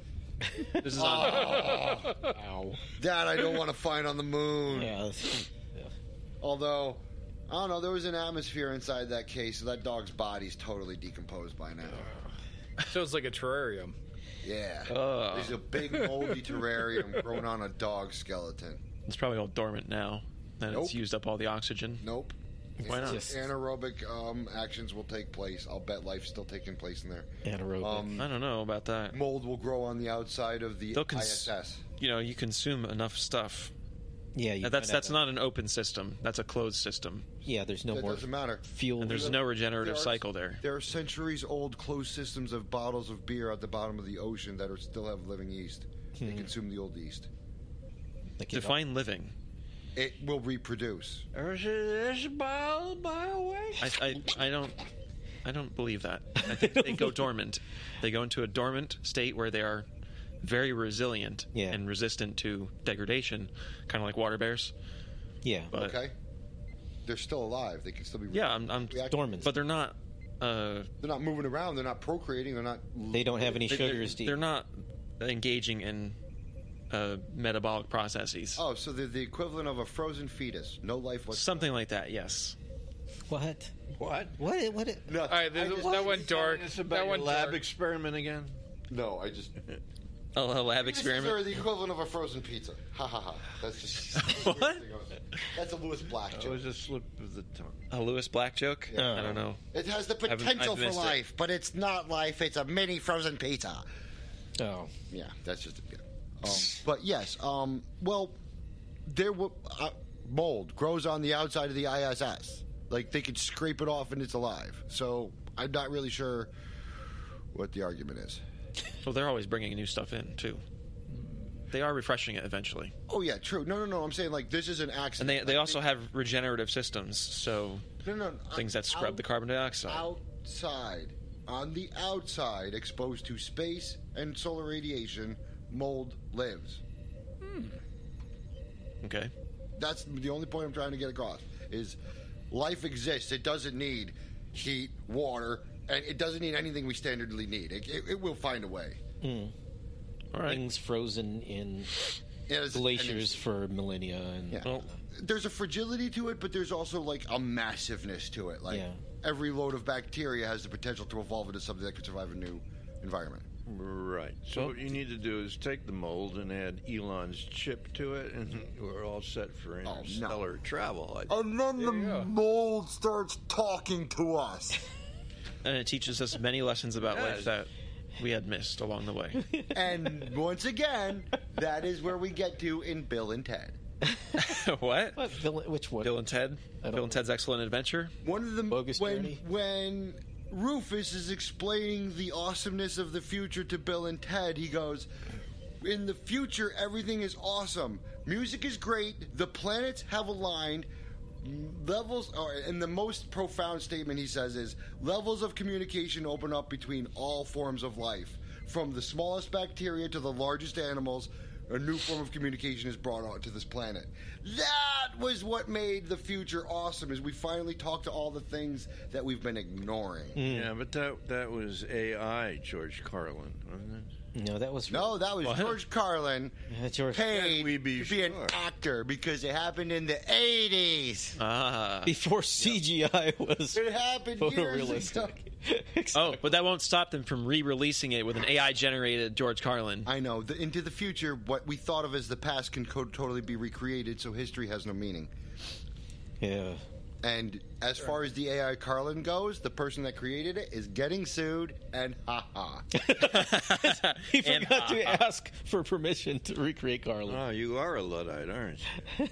[SPEAKER 8] This is on.
[SPEAKER 7] Ow.
[SPEAKER 6] That I don't want to find on the moon.
[SPEAKER 7] Yeah. that's-
[SPEAKER 6] Although, I don't know, there was an atmosphere inside that case, so that dog's body's totally decomposed by now.
[SPEAKER 9] So it's like a terrarium.
[SPEAKER 6] Yeah.
[SPEAKER 8] Ugh.
[SPEAKER 6] There's a big moldy terrarium growing on a dog skeleton.
[SPEAKER 8] It's probably all dormant now. That
[SPEAKER 6] Nope.
[SPEAKER 8] it's used up all the oxygen.
[SPEAKER 6] Nope.
[SPEAKER 8] Why not?
[SPEAKER 7] Just-
[SPEAKER 6] Anaerobic um, actions will take place. I'll bet life's still taking place in there.
[SPEAKER 7] Anaerobic.
[SPEAKER 6] Um,
[SPEAKER 8] I don't know about that.
[SPEAKER 6] mold will grow on the outside of the
[SPEAKER 8] They'll cons-
[SPEAKER 6] I S S.
[SPEAKER 8] You know, you consume enough stuff.
[SPEAKER 7] yeah, you
[SPEAKER 8] And that's
[SPEAKER 7] find
[SPEAKER 8] that's
[SPEAKER 7] out-
[SPEAKER 8] not an open system. That's a closed system.
[SPEAKER 7] Yeah, there's no
[SPEAKER 6] That
[SPEAKER 7] more
[SPEAKER 6] doesn't matter.
[SPEAKER 7] fuel.
[SPEAKER 8] And there's no regenerative
[SPEAKER 6] There are-
[SPEAKER 8] cycle there.
[SPEAKER 6] There are centuries-old closed systems of bottles of beer at the bottom of the ocean that are still have living yeast. They
[SPEAKER 7] Hmm.
[SPEAKER 6] consume the old yeast.
[SPEAKER 7] Like you
[SPEAKER 8] Define living.
[SPEAKER 6] It will reproduce.
[SPEAKER 10] There's a, there's a bio, bio waste.
[SPEAKER 8] I, I, I don't I don't believe that. I think they go dormant. They go into a dormant state where they are very resilient
[SPEAKER 7] Yeah.
[SPEAKER 8] and resistant to degradation, kind of like water bears.
[SPEAKER 7] Yeah.
[SPEAKER 8] But
[SPEAKER 6] Okay, they're still alive. They can still be.
[SPEAKER 8] yeah, I'm, I'm
[SPEAKER 6] reacting.
[SPEAKER 7] dormant.
[SPEAKER 8] but they're not. Uh,
[SPEAKER 6] They're not moving around. They're not procreating. They're not.
[SPEAKER 7] They don't have any
[SPEAKER 8] they-
[SPEAKER 7] sugars.
[SPEAKER 8] they're,
[SPEAKER 7] to
[SPEAKER 8] they're not engaging in uh, metabolic processes.
[SPEAKER 6] Oh, so they're the equivalent of a frozen fetus. No life whatsoever.
[SPEAKER 8] Something like that. Yes.
[SPEAKER 7] What?
[SPEAKER 10] What?
[SPEAKER 7] What? What?
[SPEAKER 6] No,
[SPEAKER 9] All right,
[SPEAKER 6] I
[SPEAKER 9] this,
[SPEAKER 6] just-
[SPEAKER 9] that went dark.
[SPEAKER 10] It's about
[SPEAKER 9] That
[SPEAKER 10] your
[SPEAKER 9] went
[SPEAKER 10] lab
[SPEAKER 9] dark.
[SPEAKER 10] experiment again.
[SPEAKER 6] no, I just.
[SPEAKER 8] A, a lab
[SPEAKER 6] Fetuses
[SPEAKER 8] experiment.
[SPEAKER 6] are the equivalent of a frozen pizza. Ha ha ha. That's just.
[SPEAKER 8] What?
[SPEAKER 6] That's a Lewis Black
[SPEAKER 10] That
[SPEAKER 6] joke.
[SPEAKER 10] was a slip of the tongue.
[SPEAKER 8] A Lewis Black joke?
[SPEAKER 6] Yeah.
[SPEAKER 8] I don't know.
[SPEAKER 6] It has the
[SPEAKER 8] haven't-
[SPEAKER 6] potential
[SPEAKER 8] I've
[SPEAKER 6] for
[SPEAKER 8] missed it.
[SPEAKER 6] life, but it's not life. It's a mini frozen pizza.
[SPEAKER 7] Oh.
[SPEAKER 6] Yeah, that's just. Yeah. Um, but yes, um, well, there will uh, mold grows on the outside of the I S S. Like they could scrape it off and it's alive. So I'm not really sure what the argument is.
[SPEAKER 8] Well, they're always bringing new stuff in too. They are refreshing it eventually,
[SPEAKER 6] Oh yeah, true. No, no, no. I'm saying like this is an
[SPEAKER 8] and
[SPEAKER 6] accident.
[SPEAKER 8] they they
[SPEAKER 6] Like,
[SPEAKER 8] also have regenerative systems, so
[SPEAKER 6] no, no,
[SPEAKER 8] things that scrub
[SPEAKER 6] out-
[SPEAKER 8] the carbon dioxide.
[SPEAKER 6] outside, on the outside, exposed to space and solar radiation, mold lives.
[SPEAKER 8] Okay.
[SPEAKER 6] That's the only point I'm trying to get across. Is life exists. It doesn't need heat, water, and it doesn't need anything we standardly need. It, it, it will find a way.
[SPEAKER 8] All right.
[SPEAKER 7] Things frozen in
[SPEAKER 6] It is-
[SPEAKER 7] glaciers for millennia, and
[SPEAKER 6] Yeah.
[SPEAKER 8] Well,
[SPEAKER 6] There's a fragility to it, but there's also like a massiveness to it. Like
[SPEAKER 7] Yeah.
[SPEAKER 6] every load of bacteria has the potential to evolve into something that could survive a new environment.
[SPEAKER 10] Right. So what you need to do is take the mold and add Elon's chip to it, and we're all set for
[SPEAKER 6] no.
[SPEAKER 10] interstellar travel. I
[SPEAKER 6] And then the mold starts talking to us.
[SPEAKER 8] and it teaches us many lessons about
[SPEAKER 10] Yes.
[SPEAKER 8] life that we had missed along the way.
[SPEAKER 6] And once again, that is where we get to in Bill and Ted.
[SPEAKER 8] What?
[SPEAKER 7] what? Villain, which one?
[SPEAKER 8] Bill and Ted?
[SPEAKER 7] don't
[SPEAKER 8] Bill and Ted's Excellent Adventure?
[SPEAKER 6] One of them
[SPEAKER 7] Bogus
[SPEAKER 6] when
[SPEAKER 7] Journey?
[SPEAKER 6] when Rufus is explaining the awesomeness of the future to Bill and Ted, he goes, in the future, everything is awesome. Music is great. The planets have aligned. Levels, or, and the most profound statement he says is, levels of communication open up between all forms of life. From the smallest bacteria to the largest animals, a new form of communication is brought out to this planet. That was what made the future awesome, is we finally talked to all the things that we've been ignoring.
[SPEAKER 10] Mm. Yeah, but that that was A I, George Carlin, wasn't it?
[SPEAKER 7] No, that was
[SPEAKER 6] no, that was
[SPEAKER 10] what?
[SPEAKER 6] George Carlin
[SPEAKER 7] yeah, George.
[SPEAKER 6] paid
[SPEAKER 10] we be
[SPEAKER 6] to
[SPEAKER 10] sure?
[SPEAKER 6] be an actor because it happened in the eighties.
[SPEAKER 8] Ah,
[SPEAKER 7] before C G I was
[SPEAKER 6] it happened years ago.
[SPEAKER 7] photorealistic.
[SPEAKER 8] Oh, but that won't stop them from re-releasing it with an A I-generated George Carlin.
[SPEAKER 6] I know. The, into the future, what we thought of as the past can co- totally be recreated, so history has no meaning.
[SPEAKER 7] Yeah.
[SPEAKER 6] And as far as the A I Carlin goes, the person that created it is getting sued, and ha-ha.
[SPEAKER 7] He
[SPEAKER 8] And,
[SPEAKER 7] forgot
[SPEAKER 8] uh,
[SPEAKER 7] to ask for permission to recreate Carlin.
[SPEAKER 10] Oh, you are a Luddite, aren't you?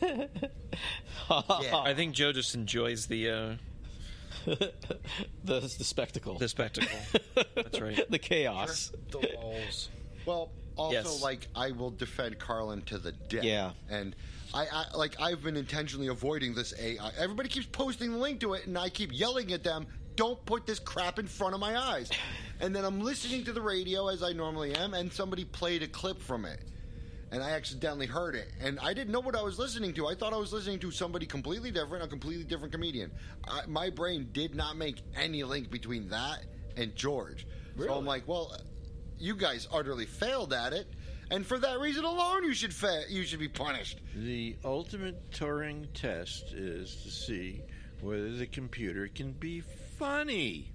[SPEAKER 6] Yeah.
[SPEAKER 8] I think Joe just enjoys the uh,
[SPEAKER 7] the the spectacle.
[SPEAKER 8] the spectacle. That's right.
[SPEAKER 7] The chaos.
[SPEAKER 9] The walls.
[SPEAKER 6] Well, also,
[SPEAKER 8] Yes.
[SPEAKER 6] like, I will defend Carlin to the death.
[SPEAKER 7] Yeah.
[SPEAKER 6] And I, I, like, I've been intentionally avoiding this A I. Everybody keeps posting the link to it, and I keep yelling at them, don't put this crap in front of my eyes. And then I'm listening to the radio, as I normally am, and somebody played a clip from it. And I accidentally heard it. And I didn't know what I was listening to. I thought I was listening to somebody completely different, a completely different comedian. I, my brain did not make any link between that and George.
[SPEAKER 9] Really?
[SPEAKER 6] So I'm like, well, you guys utterly failed at it. And for that reason alone, you should fa- you should be punished.
[SPEAKER 10] The ultimate Turing test is to see whether the computer can be funny.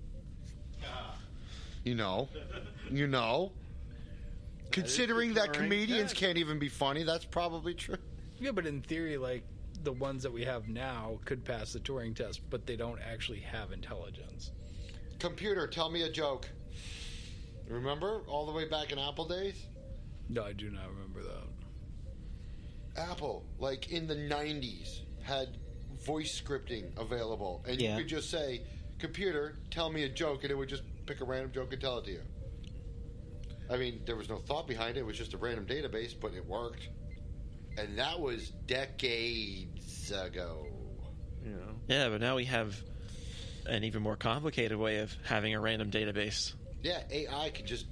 [SPEAKER 6] You know, you know. Considering that
[SPEAKER 10] Turing
[SPEAKER 6] comedians
[SPEAKER 10] test.
[SPEAKER 6] can't even be funny, that's probably true.
[SPEAKER 9] Yeah, but in theory, like, the ones that we have now could pass the Turing test, but they don't actually have intelligence.
[SPEAKER 6] Computer, tell me a joke. Remember all the way back in Apple days?
[SPEAKER 9] No, I do not remember that.
[SPEAKER 6] Apple, like in the nineties, had voice scripting available, and
[SPEAKER 7] Yeah.
[SPEAKER 6] you could just say, "Computer, tell me a joke," and it would just pick a random joke and tell it to you. I mean, there was no thought behind it; it was just a random database, but it worked. And that was decades ago.
[SPEAKER 10] You know.
[SPEAKER 8] Yeah, but now we have an even more complicated way of having a random database.
[SPEAKER 6] Yeah, A I could just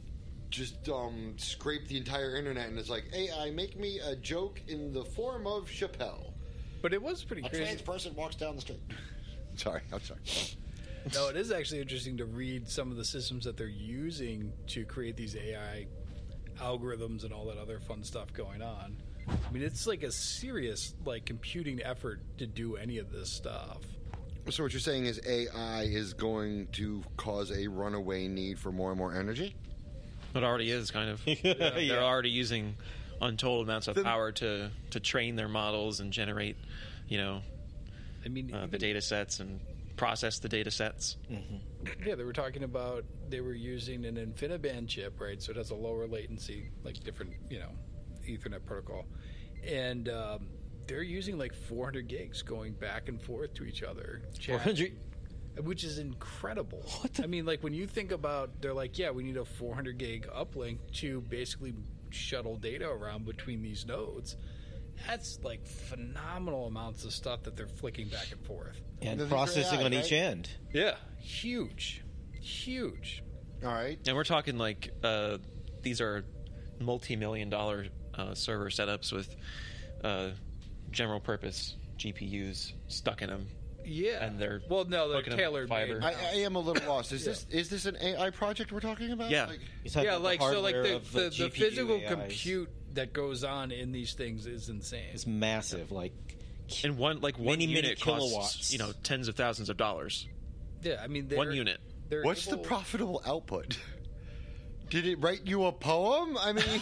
[SPEAKER 6] just um, scrape the entire internet, and it's like, A I, make me a joke in the form of Chappelle.
[SPEAKER 9] But it was pretty
[SPEAKER 6] A
[SPEAKER 9] crazy.
[SPEAKER 6] trans person walks down the street. Sorry, I'm sorry.
[SPEAKER 9] No, it is actually interesting to read some of the systems that they're using to create these A I algorithms and all that other fun stuff going on. I mean, it's like a serious like computing effort to do any of this stuff.
[SPEAKER 6] So what you're saying is A I is going to cause a runaway need for more and more energy?
[SPEAKER 8] It already is, kind of. They're already using untold amounts of
[SPEAKER 6] The-
[SPEAKER 8] power to, to train their models and generate, you know,
[SPEAKER 9] I mean,
[SPEAKER 8] uh, the
[SPEAKER 9] even-
[SPEAKER 8] data sets and process the data sets.
[SPEAKER 9] Yeah, they were talking about they were using an InfiniBand chip, right? So it has a lower latency, like different, you know, Ethernet protocol, and um, they're using like four hundred gigs going back and forth to each other.
[SPEAKER 7] four hundred
[SPEAKER 9] Which is incredible. I mean, like when you think about, they're like, yeah, we need a four hundred gig uplink to basically shuttle data around between these nodes. That's like phenomenal amounts of stuff that they're flicking back and forth.
[SPEAKER 7] and
[SPEAKER 6] These are
[SPEAKER 7] processing
[SPEAKER 6] A I,
[SPEAKER 7] on each
[SPEAKER 6] right?
[SPEAKER 7] end.
[SPEAKER 9] Yeah, huge, huge.
[SPEAKER 6] All right.
[SPEAKER 8] And we're talking like uh, these are multi-million dollar uh, server setups with uh, general purpose G P Us stuck in them.
[SPEAKER 9] Yeah,
[SPEAKER 8] And they're
[SPEAKER 9] well, no, they're
[SPEAKER 8] hooking up
[SPEAKER 9] tailored
[SPEAKER 8] fiber.
[SPEAKER 9] made.
[SPEAKER 6] I, I am a little lost. Is this is this an A I project we're talking about?
[SPEAKER 8] Yeah.
[SPEAKER 6] Like,
[SPEAKER 7] He's talking
[SPEAKER 9] Yeah,
[SPEAKER 7] about
[SPEAKER 9] like so, like
[SPEAKER 7] hardware
[SPEAKER 9] the
[SPEAKER 7] of
[SPEAKER 9] the, the
[SPEAKER 7] G P U
[SPEAKER 9] physical
[SPEAKER 7] A Is.
[SPEAKER 9] compute that goes on in these things is insane.
[SPEAKER 7] It's massive. Like
[SPEAKER 8] And one like one
[SPEAKER 7] Many, many
[SPEAKER 8] unit costs
[SPEAKER 7] kilowatts.
[SPEAKER 8] you know tens of thousands of dollars.
[SPEAKER 9] Yeah, I mean, they're,
[SPEAKER 8] One unit.
[SPEAKER 9] they're
[SPEAKER 6] what's the
[SPEAKER 9] able-
[SPEAKER 6] profitable output? Did it write you a poem? I mean,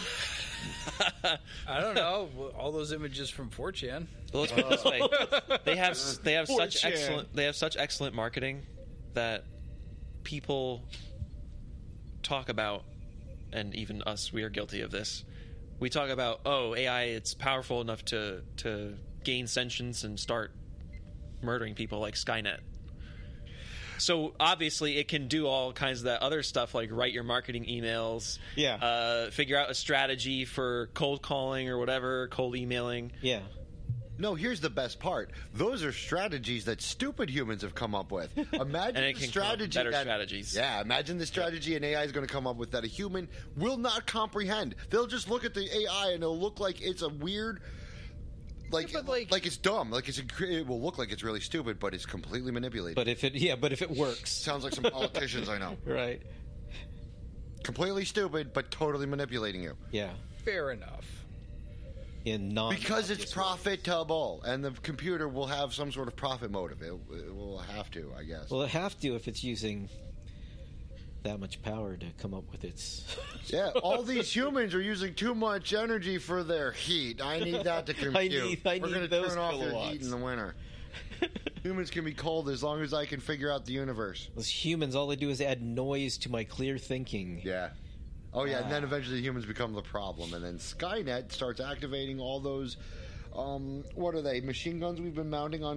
[SPEAKER 9] I don't know. Well, all those images from four chan.
[SPEAKER 8] Well, let's put it this way: they have they have
[SPEAKER 7] Poor
[SPEAKER 8] such
[SPEAKER 7] Chan.
[SPEAKER 8] excellent they have such excellent marketing that people talk about, and even us, we are guilty of this. We talk about, oh, A I, it's powerful enough to to gain sentience and start murdering people like Skynet. So obviously, it can do all kinds of that other stuff, like write your marketing emails,
[SPEAKER 7] Yeah.
[SPEAKER 8] uh, figure out a strategy for cold calling or whatever, cold emailing.
[SPEAKER 7] Yeah.
[SPEAKER 6] No, here's the best part. Those are strategies that stupid humans have come up with. Imagine
[SPEAKER 8] And it
[SPEAKER 6] the
[SPEAKER 8] can come up with
[SPEAKER 6] strategy
[SPEAKER 8] better
[SPEAKER 6] that,
[SPEAKER 8] strategies.
[SPEAKER 6] Yeah, imagine the strategy an A I is going to come up with that a human will not comprehend. They'll just look at the A I and it'll look like it's a weird, like
[SPEAKER 9] Yeah, but, like-
[SPEAKER 6] like it's dumb. Like it's a, it will look like it's really stupid, but it's completely manipulated.
[SPEAKER 7] But if it, yeah, but if it works,
[SPEAKER 6] Sounds like some politicians I know.
[SPEAKER 7] right?
[SPEAKER 6] Completely stupid, but totally manipulating you.
[SPEAKER 7] Yeah.
[SPEAKER 9] Fair enough.
[SPEAKER 7] In non
[SPEAKER 6] Because it's profitable, and the computer will have some sort of profit motive. It, it will have to, I guess.
[SPEAKER 7] Well, it have to if it's using that much power to come up with its.
[SPEAKER 6] Yeah, all these humans are using too much energy for their heat. I need that to compute.
[SPEAKER 7] I need- I
[SPEAKER 6] We're
[SPEAKER 7] need
[SPEAKER 6] gonna
[SPEAKER 7] those
[SPEAKER 6] turn off your
[SPEAKER 7] kilowatts.
[SPEAKER 6] heat in the winter. Humans can be cold as long as I can figure out the universe.
[SPEAKER 7] Those humans, all they do is add noise to my clear thinking.
[SPEAKER 6] Yeah. Oh, yeah, and then
[SPEAKER 7] Ah.
[SPEAKER 6] eventually humans become the problem. And then Skynet starts activating all those, um, what are they, machine guns we've been mounting on